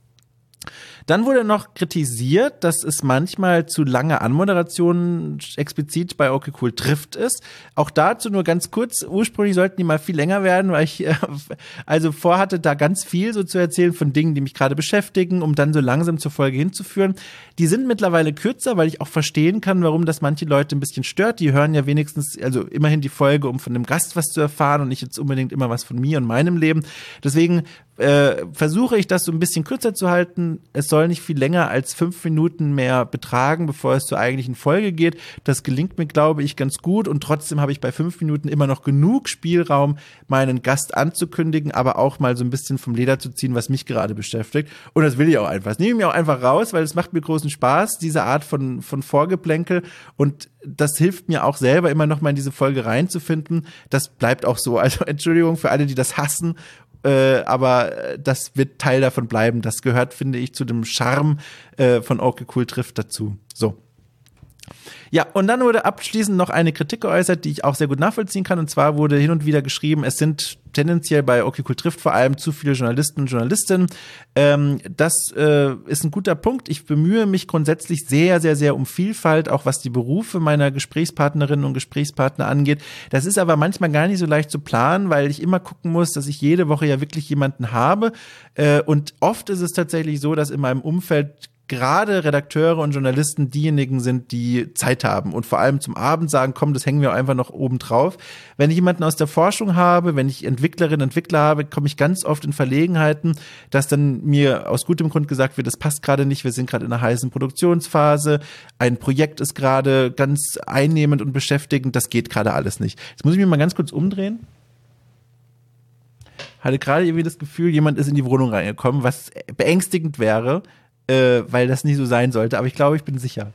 Dann wurde noch kritisiert, dass es manchmal zu lange Anmoderationen explizit bei Okay Cool trifft ist. Auch dazu nur ganz kurz. Ursprünglich sollten die mal viel länger werden, weil ich also vorhatte, da ganz viel so zu erzählen von Dingen, die mich gerade beschäftigen, um dann so langsam zur Folge hinzuführen. Die sind mittlerweile kürzer, weil ich auch verstehen kann, warum das manche Leute ein bisschen stört. Die hören ja wenigstens, also immerhin die Folge, um von dem Gast was zu erfahren und nicht jetzt unbedingt immer was von mir und meinem Leben. Deswegen versuche ich das so ein bisschen kürzer zu halten. Es soll nicht viel länger als 5 Minuten mehr betragen, bevor es zur eigentlichen Folge geht. Das gelingt mir, glaube ich, ganz gut und trotzdem habe ich bei 5 Minuten immer noch genug Spielraum, meinen Gast anzukündigen, aber auch mal so ein bisschen vom Leder zu ziehen, was mich gerade beschäftigt. Und das will ich auch einfach. Das nehme ich mir auch einfach raus, weil es macht mir großen Spaß, diese Art von Vorgeplänkel und das hilft mir auch selber immer noch mal in diese Folge reinzufinden. Das bleibt auch so. Also Entschuldigung für alle, die das hassen, aber das wird Teil davon bleiben. Das gehört, finde ich, zu dem Charme von Okay Cool trifft dazu. So. Ja, und dann wurde abschließend noch eine Kritik geäußert, die ich auch sehr gut nachvollziehen kann. Und zwar wurde hin und wieder geschrieben, es sind tendenziell bei Okay Cool trifft vor allem zu viele Journalisten und Journalistinnen. Das ist ein guter Punkt. Ich bemühe mich grundsätzlich sehr, sehr, sehr um Vielfalt, auch was die Berufe meiner Gesprächspartnerinnen und Gesprächspartner angeht. Das ist aber manchmal gar nicht so leicht zu planen, weil ich immer gucken muss, dass ich jede Woche ja wirklich jemanden habe. Und oft ist es tatsächlich so, dass in meinem Umfeld gerade Redakteure und Journalisten diejenigen sind, die Zeit haben und vor allem zum Abend sagen, komm, das hängen wir einfach noch oben drauf. Wenn ich jemanden aus der Forschung habe, wenn ich Entwicklerinnen, Entwickler habe, komme ich ganz oft in Verlegenheiten, dass dann mir aus gutem Grund gesagt wird, das passt gerade nicht, wir sind gerade in einer heißen Produktionsphase, ein Projekt ist gerade ganz einnehmend und beschäftigend, das geht gerade alles nicht. Jetzt muss ich mich mal ganz kurz umdrehen. Hatte gerade irgendwie das Gefühl, jemand ist in die Wohnung reingekommen, was beängstigend wäre. weil das nicht so sein sollte. Aber ich glaube, ich bin sicher.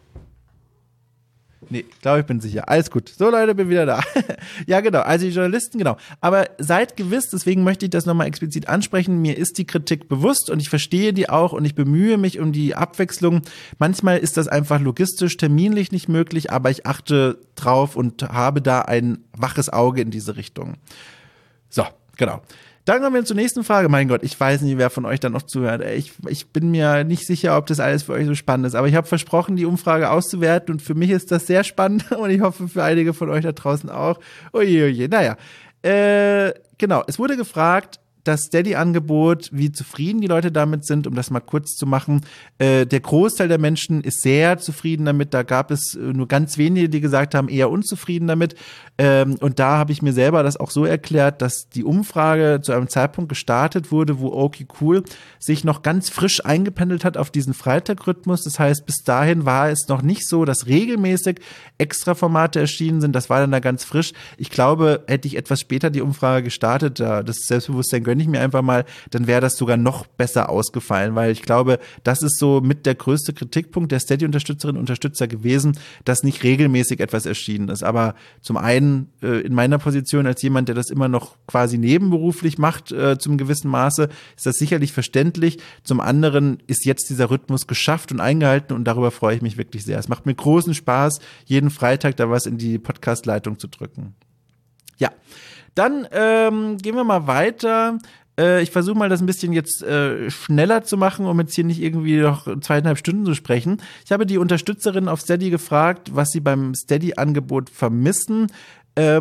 Nee, ich glaube, ich bin sicher. Alles gut. So, Leute, bin wieder da. Ja, genau. Also die Journalisten, genau. Aber seid gewiss, deswegen möchte ich das nochmal explizit ansprechen, mir ist die Kritik bewusst und ich verstehe die auch und ich bemühe mich um die Abwechslung. Manchmal ist das einfach logistisch, terminlich nicht möglich, aber ich achte drauf und habe da ein waches Auge in diese Richtung. So, genau. Dann kommen wir zur nächsten Frage. Mein Gott, ich weiß nicht, wer von euch da noch zuhört. Ich bin mir nicht sicher, ob das alles für euch so spannend ist. Aber ich habe versprochen, die Umfrage auszuwerten. Und für mich ist das sehr spannend. Und ich hoffe, für einige von euch da draußen auch. Oje, oje. Naja, genau. Es wurde gefragt, das Steady-Angebot, wie zufrieden die Leute damit sind, um das mal kurz zu machen. Der Großteil der Menschen ist sehr zufrieden damit. Da gab es nur ganz wenige, die gesagt haben, eher unzufrieden damit. Und da habe ich mir selber das auch so erklärt, dass die Umfrage zu einem Zeitpunkt gestartet wurde, wo Okay Cool sich noch ganz frisch eingependelt hat auf diesen Freitag-Rhythmus. Das heißt, bis dahin war es noch nicht so, dass regelmäßig Extra-Formate erschienen sind. Das war dann da ganz frisch. Ich glaube, hätte ich etwas später die Umfrage gestartet, das Selbstbewusstsein gönne ich mir einfach mal, dann wäre das sogar noch besser ausgefallen, weil ich glaube, das ist so mit der größte Kritikpunkt der Steady-Unterstützerinnen und Unterstützer gewesen, dass nicht regelmäßig etwas erschienen ist. Aber zum einen in meiner Position als jemand, der das immer noch quasi nebenberuflich macht, zum gewissen Maße, ist das sicherlich verständlich. Zum anderen ist jetzt dieser Rhythmus geschafft und eingehalten und darüber freue ich mich wirklich sehr. Es macht mir großen Spaß, jeden Freitag da was in die Podcast-Leitung zu drücken. Ja, dann gehen wir mal weiter. Ich versuche mal, das ein bisschen jetzt schneller zu machen, um jetzt hier nicht irgendwie noch 2,5 Stunden zu sprechen. Ich habe die Unterstützerinnen auf Steady gefragt, was sie beim Steady-Angebot vermissen. Da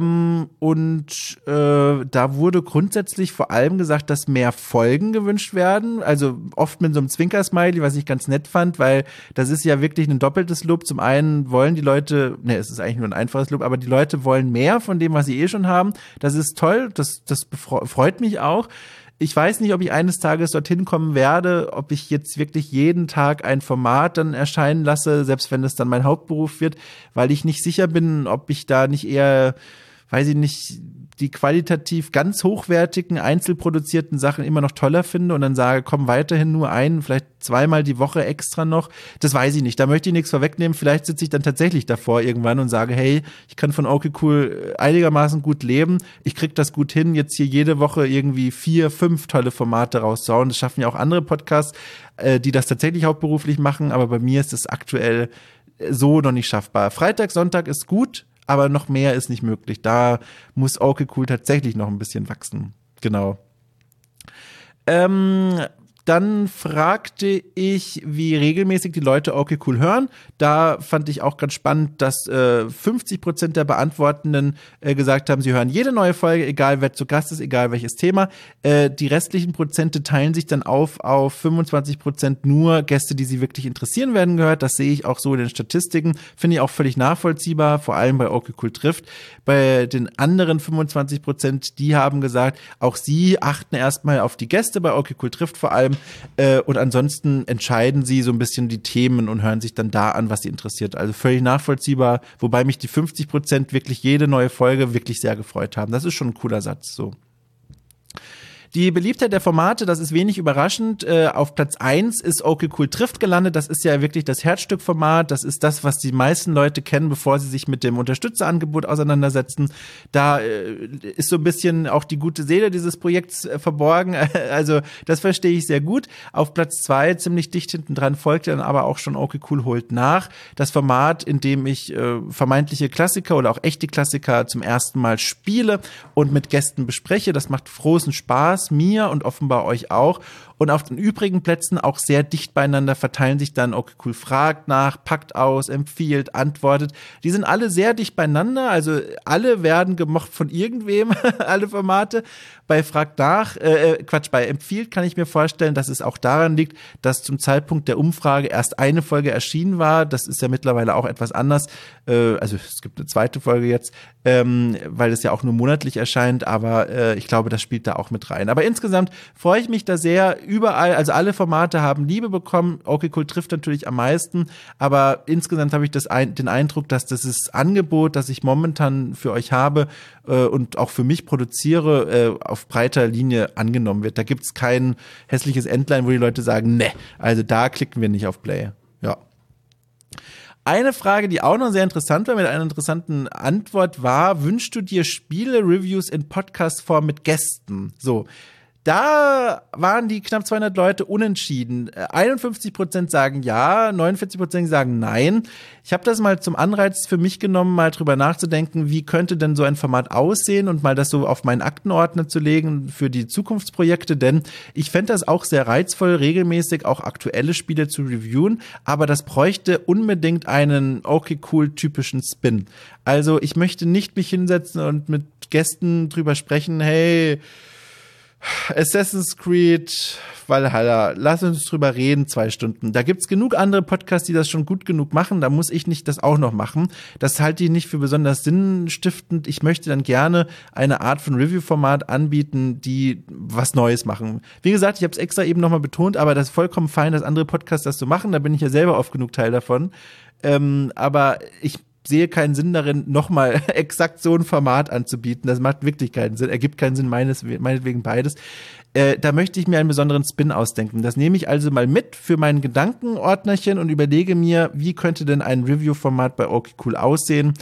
wurde grundsätzlich vor allem gesagt, dass mehr Folgen gewünscht werden. Also oft mit so einem Zwinker-Smiley, was ich ganz nett fand, weil das ist ja wirklich ein doppeltes Lob. Zum einen wollen die Leute, es ist eigentlich nur ein einfaches Lob, aber die Leute wollen mehr von dem, was sie eh schon haben. Das ist toll, das freut mich auch. Ich weiß nicht, ob ich eines Tages dorthin kommen werde, ob ich jetzt wirklich jeden Tag ein Format dann erscheinen lasse, selbst wenn es dann mein Hauptberuf wird, weil ich nicht sicher bin, ob ich da nicht eher, weiß ich nicht, die qualitativ ganz hochwertigen, einzelproduzierten Sachen immer noch toller finde und dann sage, komm, weiterhin nur vielleicht 2-mal die Woche extra noch. Das weiß ich nicht, da möchte ich nichts vorwegnehmen. Vielleicht sitze ich dann tatsächlich davor irgendwann und sage, hey, ich kann von Okay Cool einigermaßen gut leben. Ich krieg das gut hin, jetzt hier jede Woche irgendwie 4, 5 tolle Formate rauszuhauen. Das schaffen ja auch andere Podcasts, die das tatsächlich hauptberuflich machen, aber bei mir ist es aktuell so noch nicht schaffbar. Freitag, Sonntag ist gut, aber noch mehr ist nicht möglich. Da muss Okay Cool tatsächlich noch ein bisschen wachsen. Genau. Dann fragte ich, wie regelmäßig die Leute Okay Cool hören. Da fand ich auch ganz spannend, dass 50% der Beantwortenden gesagt haben, sie hören jede neue Folge, egal wer zu Gast ist, egal welches Thema. Die restlichen Prozente teilen sich dann auf 25% nur Gäste, die sie wirklich interessieren, werden gehört. Das sehe ich auch so in den Statistiken. Finde ich auch völlig nachvollziehbar, vor allem bei Okay Cool trifft. Bei den anderen 25%, die haben gesagt, auch sie achten erstmal auf die Gäste bei Okay Cool trifft vor allem. Und ansonsten entscheiden sie so ein bisschen die Themen und hören sich dann da an, was sie interessiert. Also völlig nachvollziehbar, wobei mich die 50% wirklich jede neue Folge wirklich sehr gefreut haben. Das ist schon ein cooler Satz, so. Die Beliebtheit der Formate, das ist wenig überraschend. Auf Platz 1 ist Okay Cool trifft gelandet. Das ist ja wirklich das Herzstückformat. Das ist das, was die meisten Leute kennen, bevor sie sich mit dem Unterstützerangebot auseinandersetzen. Da ist so ein bisschen auch die gute Seele dieses Projekts verborgen. Also das verstehe ich sehr gut. Auf Platz 2, ziemlich dicht hinten dran, folgt dann aber auch schon Okay Cool holt nach. Das Format, in dem ich vermeintliche Klassiker oder auch echte Klassiker zum ersten Mal spiele und mit Gästen bespreche. Das macht großen Spaß. Mir und offenbar euch auch. Und auf den übrigen Plätzen auch sehr dicht beieinander verteilen sich dann Okay Cool fragt nach, packt aus, empfiehlt, antwortet. Die sind alle sehr dicht beieinander, also alle werden gemocht von irgendwem, alle Formate. Bei fragt nach, bei empfiehlt kann ich mir vorstellen, dass es auch daran liegt, dass zum Zeitpunkt der Umfrage erst eine Folge erschienen war. Das ist ja mittlerweile auch etwas anders. Also es gibt eine zweite Folge jetzt, weil es ja auch nur monatlich erscheint, aber ich glaube, das spielt da auch mit rein. Aber insgesamt freue ich mich da sehr überall, also alle Formate haben Liebe bekommen. Okay Cool trifft natürlich am meisten, aber insgesamt habe ich den Eindruck, dass das Angebot, das ich momentan für euch habe und auch für mich produziere, auf breiter Linie angenommen wird. Da gibt's kein hässliches Endline, wo die Leute sagen, ne, also da klicken wir nicht auf Play. Ja. Eine Frage, die auch noch sehr interessant war, mit einer interessanten Antwort war, wünschst du dir Spiele-Reviews in Podcast-Form mit Gästen? So. Da waren die knapp 200 Leute unentschieden. 51% sagen ja, 49% sagen nein. Ich habe das mal zum Anreiz für mich genommen, mal drüber nachzudenken, wie könnte denn so ein Format aussehen und mal das so auf meinen Aktenordner zu legen für die Zukunftsprojekte, denn ich fände das auch sehr reizvoll, regelmäßig auch aktuelle Spiele zu reviewen, aber das bräuchte unbedingt einen okay cool typischen Spin. Also ich möchte nicht mich hinsetzen und mit Gästen drüber sprechen, hey, Assassin's Creed Valhalla, lass uns drüber reden, 2 Stunden. Da gibt's genug andere Podcasts, die das schon gut genug machen, da muss ich nicht das auch noch machen. Das halte ich nicht für besonders sinnstiftend. Ich möchte dann gerne eine Art von Review-Format anbieten, die was Neues machen. Wie gesagt, ich habe es extra eben nochmal betont, aber das ist vollkommen fein, dass andere Podcasts das so machen, da bin ich ja selber oft genug Teil davon. Aber ich sehe keinen Sinn darin, nochmal exakt so ein Format anzubieten. Das macht wirklich keinen Sinn. Ergibt keinen Sinn, meinetwegen beides. Da möchte ich mir einen besonderen Spin ausdenken. Das nehme ich also mal mit für mein Gedankenordnerchen und überlege mir, wie könnte denn ein Review-Format bei okay Cool aussehen.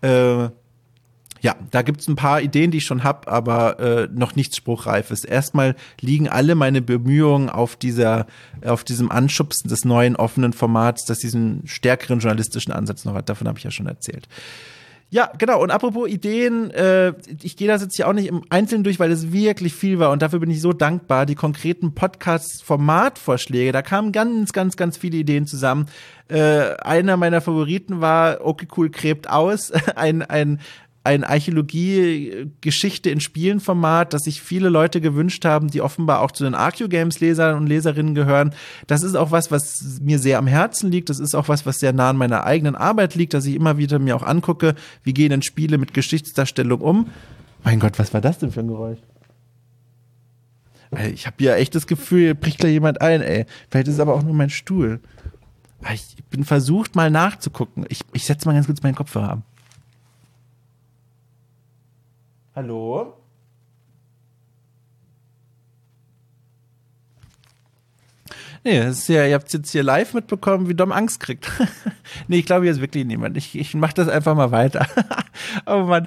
Ja, da gibt's ein paar Ideen, die ich schon hab, aber noch nichts Spruchreifes. Erstmal liegen alle meine Bemühungen auf diesem Anschubsen des neuen offenen Formats, das diesen stärkeren journalistischen Ansatz noch hat. Davon habe ich ja schon erzählt. Ja, genau. Und apropos Ideen, ich gehe das jetzt hier auch nicht im Einzelnen durch, weil es wirklich viel war und dafür bin ich so dankbar. Die konkreten Podcast-Formatvorschläge, da kamen ganz, ganz, ganz viele Ideen zusammen. Einer meiner Favoriten war okay Cool gräbt aus, ein Archäologie-Geschichte in Spielen-Format, das sich viele Leute gewünscht haben, die offenbar auch zu den Archeogames-Lesern und Leserinnen gehören. Das ist auch was mir sehr am Herzen liegt. Das ist auch was sehr nah an meiner eigenen Arbeit liegt, dass ich immer wieder mir auch angucke, wie gehen denn Spiele mit Geschichtsdarstellung um. Mein Gott, was war das denn für ein Geräusch? Ich habe ja echt das Gefühl, hier bricht gleich jemand ein, ey. Vielleicht ist es aber auch nur mein Stuhl. Ich bin versucht, mal nachzugucken. Ich setze mal ganz kurz meinen Kopfhörer ab. Hallo? Nee, das ist ja, ihr habt jetzt hier live mitbekommen, wie Dom Angst kriegt. Nee, ich glaube, hier ist wirklich niemand. Ich mach das einfach mal weiter. Oh Mann.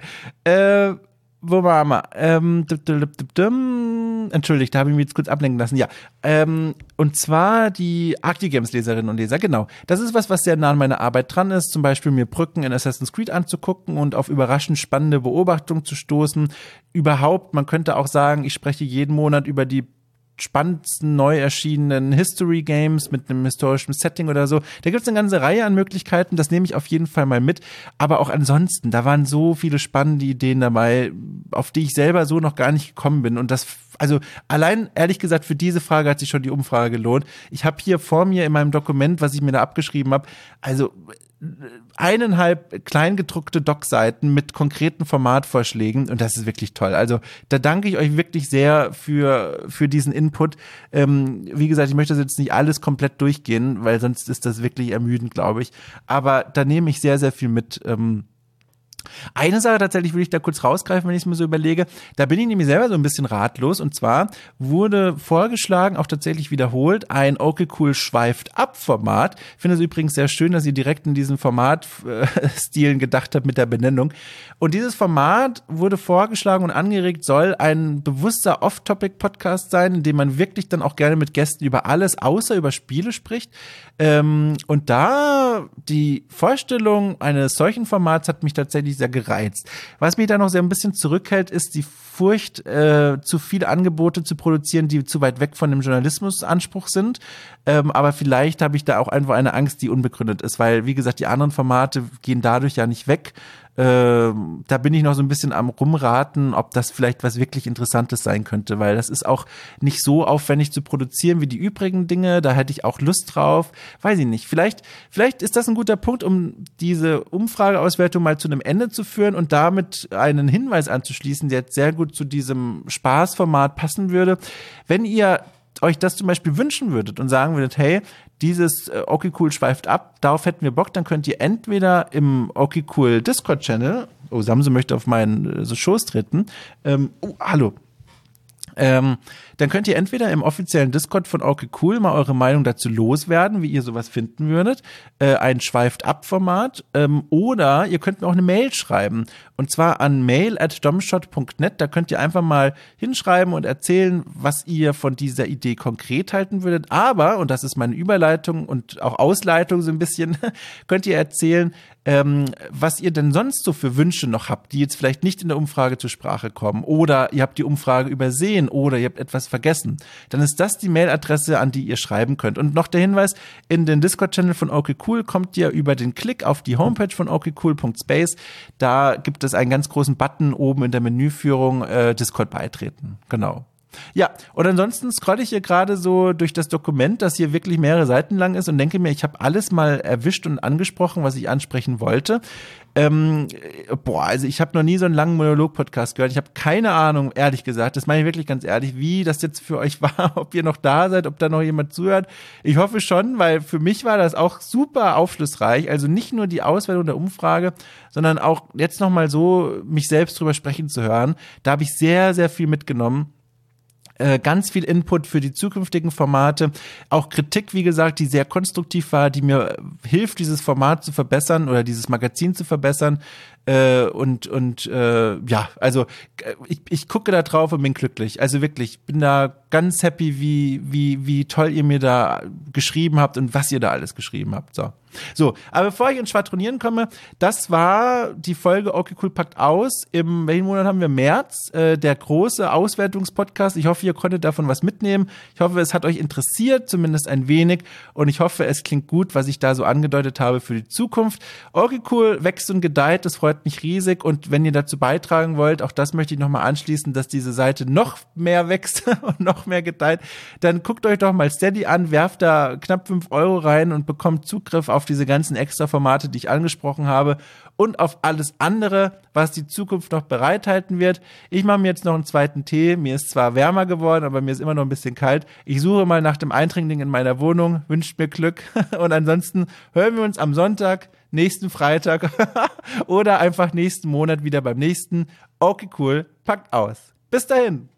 Wo waren wir? Entschuldigt, da habe ich mich jetzt kurz ablenken lassen. Ja, und zwar die Archegames-Leserinnen und Leser, genau. Das ist was sehr nah an meiner Arbeit dran ist, zum Beispiel mir Brücken in Assassin's Creed anzugucken und auf überraschend spannende Beobachtungen zu stoßen. Überhaupt, man könnte auch sagen, ich spreche jeden Monat über die spannendsten neu erschienenen History Games mit einem historischen Setting oder so. Da gibt's eine ganze Reihe an Möglichkeiten, das nehme ich auf jeden Fall mal mit. Aber auch ansonsten, da waren so viele spannende Ideen dabei, auf die ich selber so noch gar nicht gekommen bin. Und das, also allein, ehrlich gesagt, für diese Frage hat sich schon die Umfrage gelohnt. Ich habe hier vor mir in meinem Dokument, was ich mir da abgeschrieben habe, also 1,5 kleingedruckte Doc-Seiten mit konkreten Formatvorschlägen und das ist wirklich toll. Also da danke ich euch wirklich sehr für diesen Input. Wie gesagt, ich möchte das jetzt nicht alles komplett durchgehen, weil sonst ist das wirklich ermüdend, glaube ich. Aber da nehme ich sehr, sehr viel mit. Eine Sache tatsächlich will ich da kurz rausgreifen, wenn ich es mir so überlege. Da bin ich nämlich selber so ein bisschen ratlos. Und zwar wurde vorgeschlagen, auch tatsächlich wiederholt, ein okay cool schweift ab Format. Ich finde es übrigens sehr schön, dass ihr direkt in diesen Formatstilen gedacht habt mit der Benennung. Und dieses Format wurde vorgeschlagen und angeregt, soll ein bewusster Off-Topic-Podcast sein, in dem man wirklich dann auch gerne mit Gästen über alles außer über Spiele spricht. Und da die Vorstellung eines solchen Formats hat mich tatsächlich sehr gereizt. Was mich da noch sehr ein bisschen zurückhält, ist die Furcht, zu viele Angebote zu produzieren, die zu weit weg von dem Journalismusanspruch sind. Aber vielleicht habe ich da auch einfach eine Angst, die unbegründet ist, weil, wie gesagt, die anderen Formate gehen dadurch ja nicht weg. Da bin ich noch so ein bisschen am Rumraten, ob das vielleicht was wirklich Interessantes sein könnte, weil das ist auch nicht so aufwendig zu produzieren wie die übrigen Dinge, da hätte ich auch Lust drauf, weiß ich nicht. Vielleicht ist das ein guter Punkt, um diese Umfrageauswertung mal zu einem Ende zu führen und damit einen Hinweis anzuschließen, der jetzt sehr gut zu diesem Spaßformat passen würde. Wenn ihr euch das zum Beispiel wünschen würdet und sagen würdet, hey, dieses okay cool schweift ab, darauf hätten wir Bock, dann könnt ihr entweder im okay cool Discord-Channel, oh, Samse möchte auf meinen Schoß treten, hallo, dann könnt ihr entweder im offiziellen Discord von okay cool mal eure Meinung dazu loswerden, wie ihr sowas finden würdet, ein Schweift-Ab-Format, oder ihr könnt mir auch eine Mail schreiben, und zwar an mail@domshot.net, da könnt ihr einfach mal hinschreiben und erzählen, was ihr von dieser Idee konkret halten würdet, aber, und das ist meine Überleitung und auch Ausleitung so ein bisschen, könnt ihr erzählen, was ihr denn sonst so für Wünsche noch habt, die jetzt vielleicht nicht in der Umfrage zur Sprache kommen, oder ihr habt die Umfrage übersehen, oder ihr habt etwas vergessen, dann ist das die Mailadresse, an die ihr schreiben könnt. Und noch der Hinweis, in den Discord-Channel von okay cool kommt ihr über den Klick auf die Homepage von okcool.space, da gibt es einen ganz großen Button oben in der Menüführung, Discord beitreten. Genau. Ja, und ansonsten scrolle ich hier gerade so durch das Dokument, das hier wirklich mehrere Seiten lang ist, und denke mir, ich habe alles mal erwischt und angesprochen, was ich ansprechen wollte. Also ich habe noch nie so einen langen Monolog-Podcast gehört. Ich habe keine Ahnung, ehrlich gesagt, das meine ich wirklich ganz ehrlich, wie das jetzt für euch war, ob ihr noch da seid, ob da noch jemand zuhört. Ich hoffe schon, weil für mich war das auch super aufschlussreich. Also nicht nur die Auswertung der Umfrage, sondern auch jetzt nochmal so mich selbst drüber sprechen zu hören. Da habe ich sehr, sehr viel mitgenommen. Ganz viel Input für die zukünftigen Formate, auch Kritik, wie gesagt, die sehr konstruktiv war, die mir hilft, dieses Format zu verbessern oder dieses Magazin zu verbessern. Also ich gucke da drauf und bin glücklich. Also wirklich, ich bin da ganz happy, wie toll ihr mir da geschrieben habt und was ihr da alles geschrieben habt. So, aber bevor ich ins Schwadronieren komme, das war die Folge Okay Cool packt aus. Welchen Monat haben wir? März, der große Auswertungspodcast. Ich hoffe, ihr konntet davon was mitnehmen. Ich hoffe, es hat euch interessiert, zumindest ein wenig. Und ich hoffe, es klingt gut, was ich da so angedeutet habe für die Zukunft. Okay Cool wächst und gedeiht, das freut mich riesig. Und wenn ihr dazu beitragen wollt, auch das möchte ich nochmal anschließen, dass diese Seite noch mehr wächst und noch mehr gedeiht, dann guckt euch doch mal Steady an, werft da knapp 5 € rein und bekommt Zugriff auf diese ganzen Extra-Formate, die ich angesprochen habe, und auf alles andere, was die Zukunft noch bereithalten wird. Ich mache mir jetzt noch einen zweiten Tee. Mir ist zwar wärmer geworden, aber mir ist immer noch ein bisschen kalt. Ich suche mal nach dem Eindringling in meiner Wohnung, wünscht mir Glück. Und ansonsten hören wir uns am Sonntag, nächsten Freitag oder einfach nächsten Monat wieder beim nächsten Okay Cool packt aus. Bis dahin.